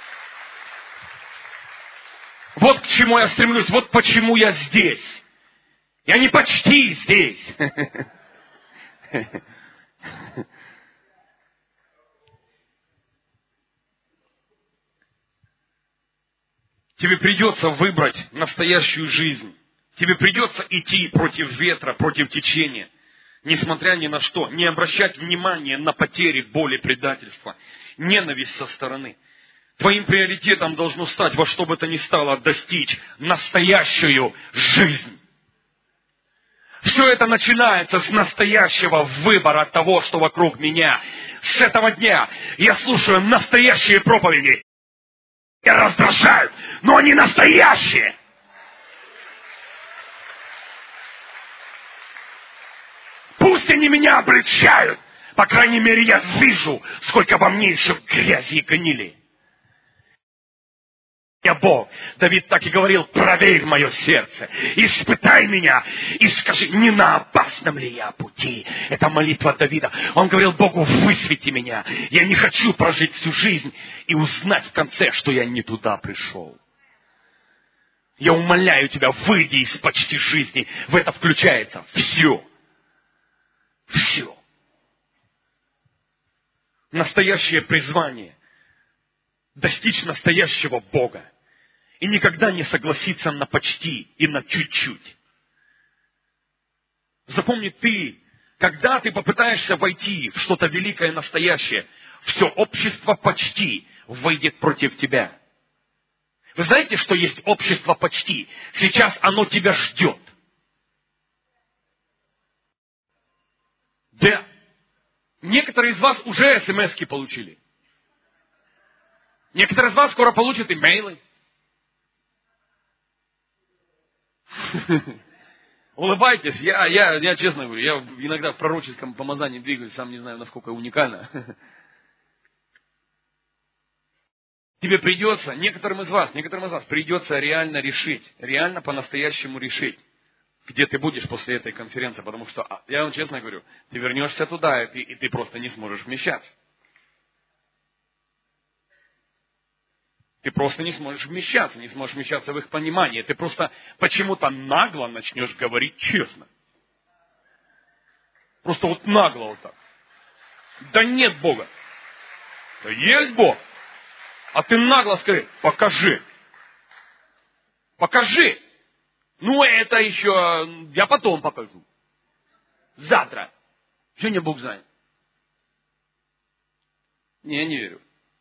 Вот к чему я стремлюсь, вот почему я здесь. Я не почти здесь. Тебе придется выбрать настоящую жизнь. Тебе придется идти против ветра, против течения. Несмотря ни на что. Не обращать внимания на потери, боли, предательства. Ненависть со стороны. Твоим приоритетом должно стать во что бы то ни стало достичь настоящую жизнь. Все это начинается с настоящего выбора того, что вокруг меня. С этого дня я слушаю настоящие проповеди. Меня раздражают, но они настоящие. Пусть они меня обличают. По крайней мере, я вижу, сколько во мне еще грязи и гнили. Я Бог. Давид так и говорил, проверь мое сердце, испытай меня и скажи, не на опасном ли я пути. Это молитва Давида. Он говорил Богу, высвети меня. Я не хочу прожить всю жизнь и узнать в конце, что я не туда пришел. Я умоляю тебя, выйди из почти жизни. В это включается все. Все. Настоящее призвание. Достичь настоящего Бога. И никогда не согласиться на почти и на чуть-чуть. Запомни, ты, когда ты попытаешься войти в что-то великое настоящее, все общество почти выйдет против тебя. Вы знаете, что есть общество почти? Сейчас оно тебя ждет. Да. Некоторые из вас уже смс-ки получили. Некоторые из вас скоро получат имейлы. Улыбайтесь. Я, я, я честно говорю, я иногда в пророческом помазании двигаюсь, сам не знаю, насколько уникально. Тебе придется, некоторым из вас, некоторым из вас придется реально решить, реально по-настоящему решить, где ты будешь после этой конференции. Потому что, я вам честно говорю, ты вернешься туда, и ты, и ты просто не сможешь вмещаться. Ты просто не сможешь вмещаться, не сможешь вмещаться в их понимании. Ты просто почему-то нагло начнешь говорить честно. Просто вот нагло вот так. Да нет Бога. Да есть Бог. А ты нагло скажи, покажи. Покажи. Ну это еще, я потом покажу. Завтра. Сегодня Бог знает. Не, я не верю.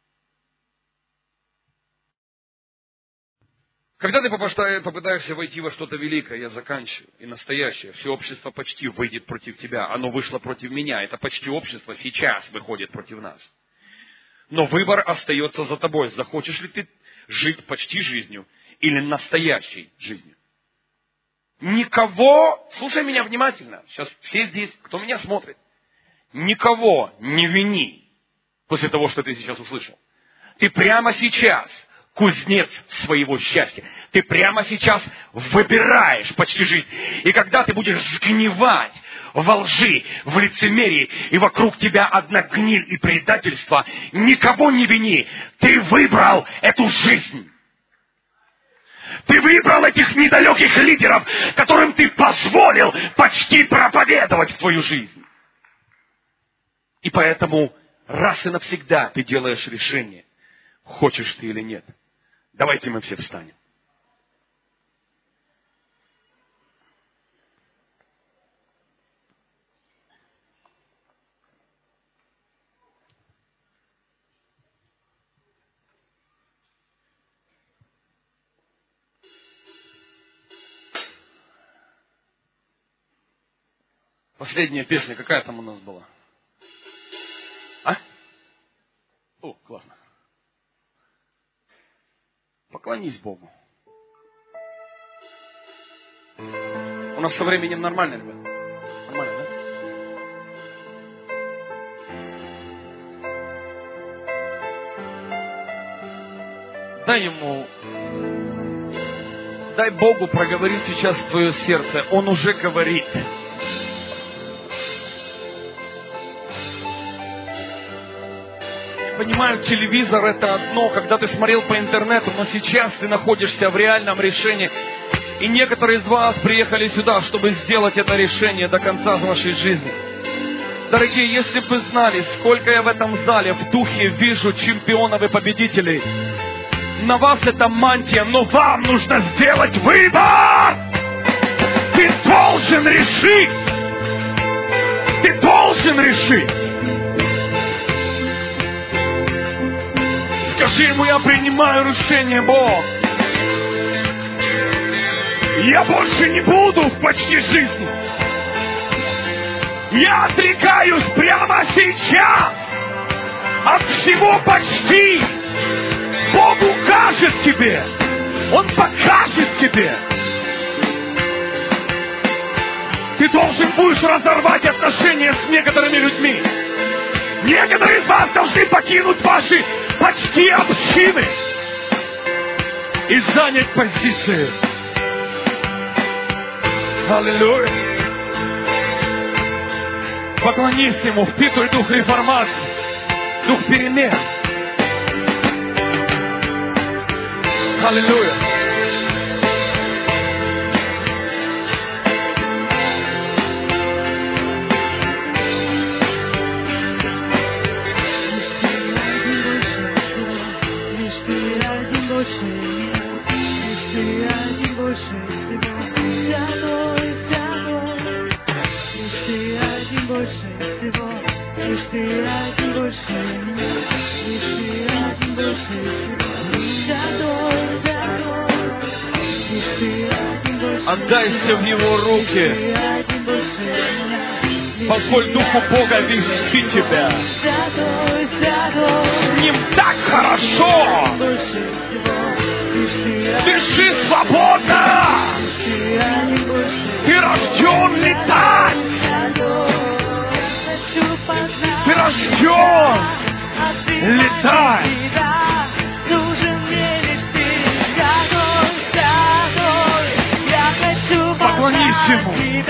Когда ты попытаешься войти во что-то великое, я заканчиваю, и настоящее, все общество почти выйдет против тебя. Оно вышло против меня. Это почти общество сейчас выходит против нас. Но выбор остается за тобой. Захочешь ли ты жить почти жизнью или настоящей жизнью? Никого, слушай меня внимательно, сейчас все здесь, кто меня смотрит, никого не вини после того, что ты сейчас услышал. Ты прямо сейчас кузнец своего счастья. Ты прямо сейчас выбираешь почти жизнь. И когда ты будешь сгнивать во лжи, в лицемерии, и вокруг тебя одна гниль и предательство, никого не вини. Ты выбрал эту жизнь. Ты выбрал этих недалеких лидеров, которым ты позволил почти проповедовать в твою жизнь. И поэтому раз и навсегда ты делаешь решение, хочешь ты или нет. Давайте мы все встанем. Последняя песня, какая там у нас была? А? О, классно. Поклонись Богу. У нас со временем нормально, ребят? Нормально, да? Дай ему, дай Богу проговорить сейчас в твое сердце. Он уже говорит. Понимаю, телевизор это одно, когда ты смотрел по интернету, но сейчас ты находишься в реальном решении. И некоторые из вас приехали сюда, чтобы сделать это решение до конца вашей жизни. Дорогие, если бы вы знали, сколько я в этом зале в духе вижу чемпионов и победителей. На вас это мантия, но вам нужно сделать выбор! Ты должен решить! Ты должен решить! Скажи ему, я принимаю решение, Бог. Я больше не буду в почти жизни. Я отрекаюсь прямо сейчас от всего почти. Бог укажет тебе. Он покажет тебе. Ты должен будешь разорвать отношения с некоторыми людьми. Некоторые из вас должны покинуть ваши почти общины и занять позиции. Аллилуйя. Поклонись ему, впитуй дух реформации, дух перемен. Аллилуйя. Te adoro, te Отдайся в Его руки. Позволь Духу Бога вести тебя. С Ним так хорошо. Дыши свободно. Ты рожден летать. Ты рожден летать. Поклонись Ему.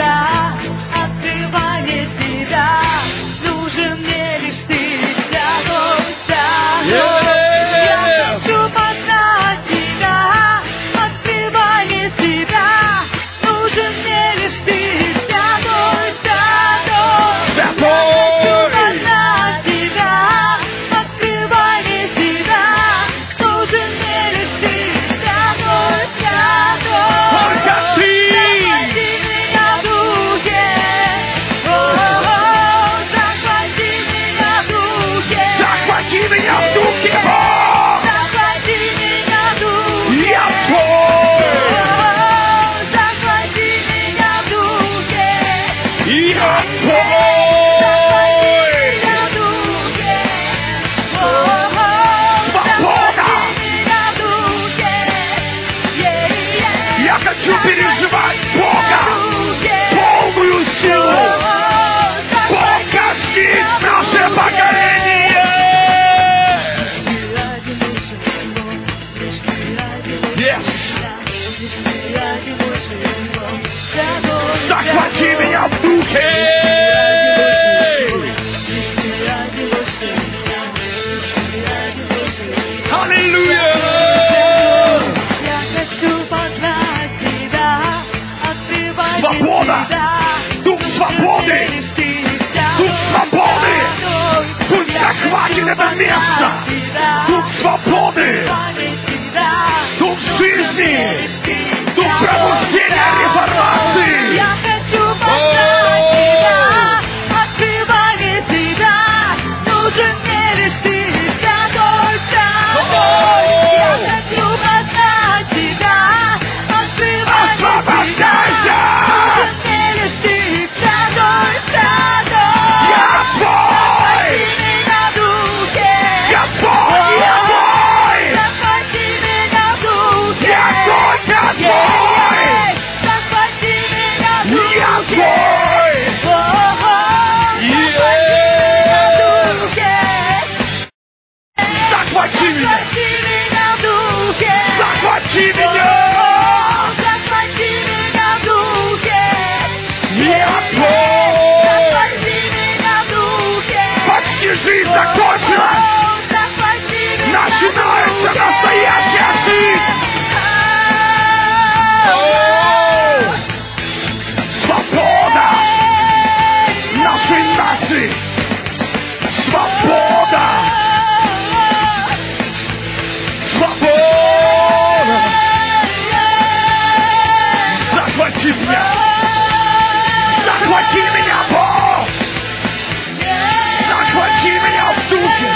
Переживать Бога, полную силу. Бог, коснись наше поколение. Yes. Захвати меня в духе. Аллилуйя. Свобода! Дух свободы! Дух свободы! Пусть захватит это место! Дух свободы! Дух жизни! Дух пробуждения реформации! Я хочу познать тебя, открывание тебя, нужен мне лишь ты, святой Святой! Я хочу познать тебя, открывание тебя! Захвати меня! Захвати меня! Захвати меня в духе! Я твой! Захвати меня в духе! Почти жизнь закончилась! Начинается настоящая жизнь! Свобода! Нашей нации! Свобода! Свобода! Захвати меня! Захвати меня, Бог! Захвати меня в духе!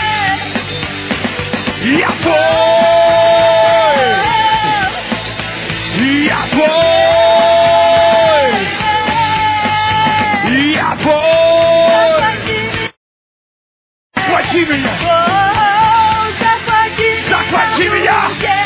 Я твой! Я твой! Я твой! Захвати меня! Захвати меня!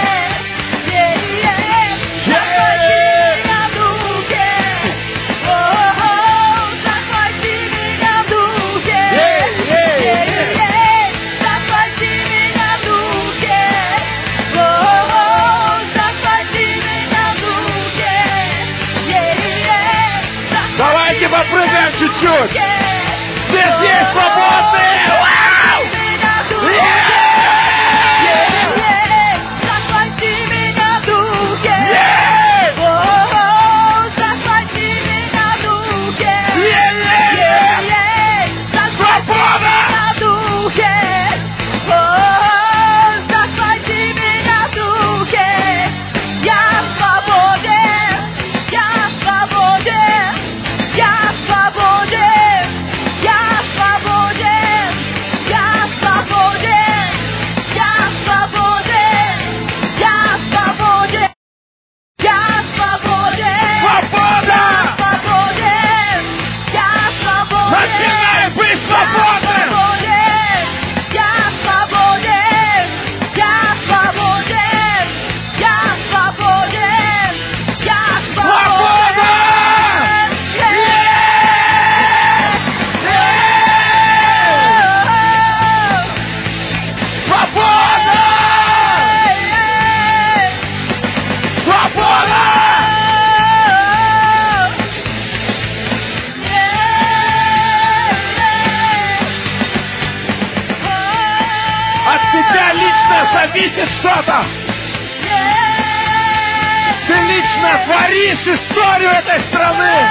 Давайте попрыгаем чуть-чуть! Все здесь свободные! Вау! Я свободен, я свободен. зависит что-то. Ты лично творишь историю этой страны.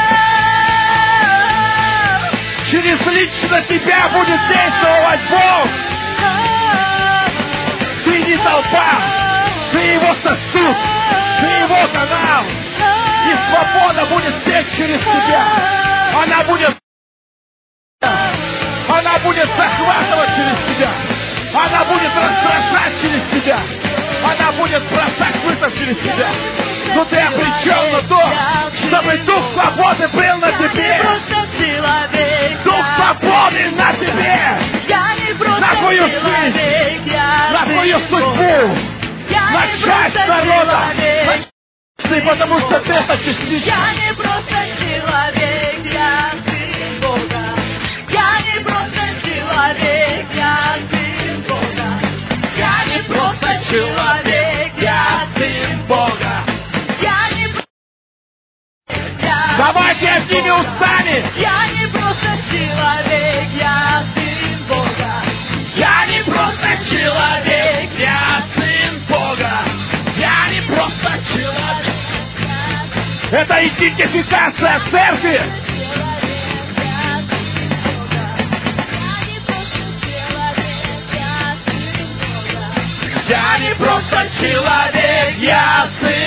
Через лично тебя будет действовать Бог. Ты не толпа, ты его сосуд, ты его канал. И свобода будет течь через тебя. Она будет... Она будет захватывать через тебя. Она будет раздражать через тебя. Она будет бросать вызов через тебя. Но ты обречен на то, чтобы Дух свободы был на тебе. Дух свободы на тебе. На твою жизнь. На твою судьбу. На часть народа. На часть, потому что ты это частичка. Я не просто человек, я сын Бога. Я не просто человек, я сын Бога. Я не просто человек, я сын Бога. Я не просто... Давайте одними устами. Я не просто человек, я сын Бога. Я не просто человек, я сын Бога. Я не просто человек. Это идентификация церкви. Я не просто человек, я сын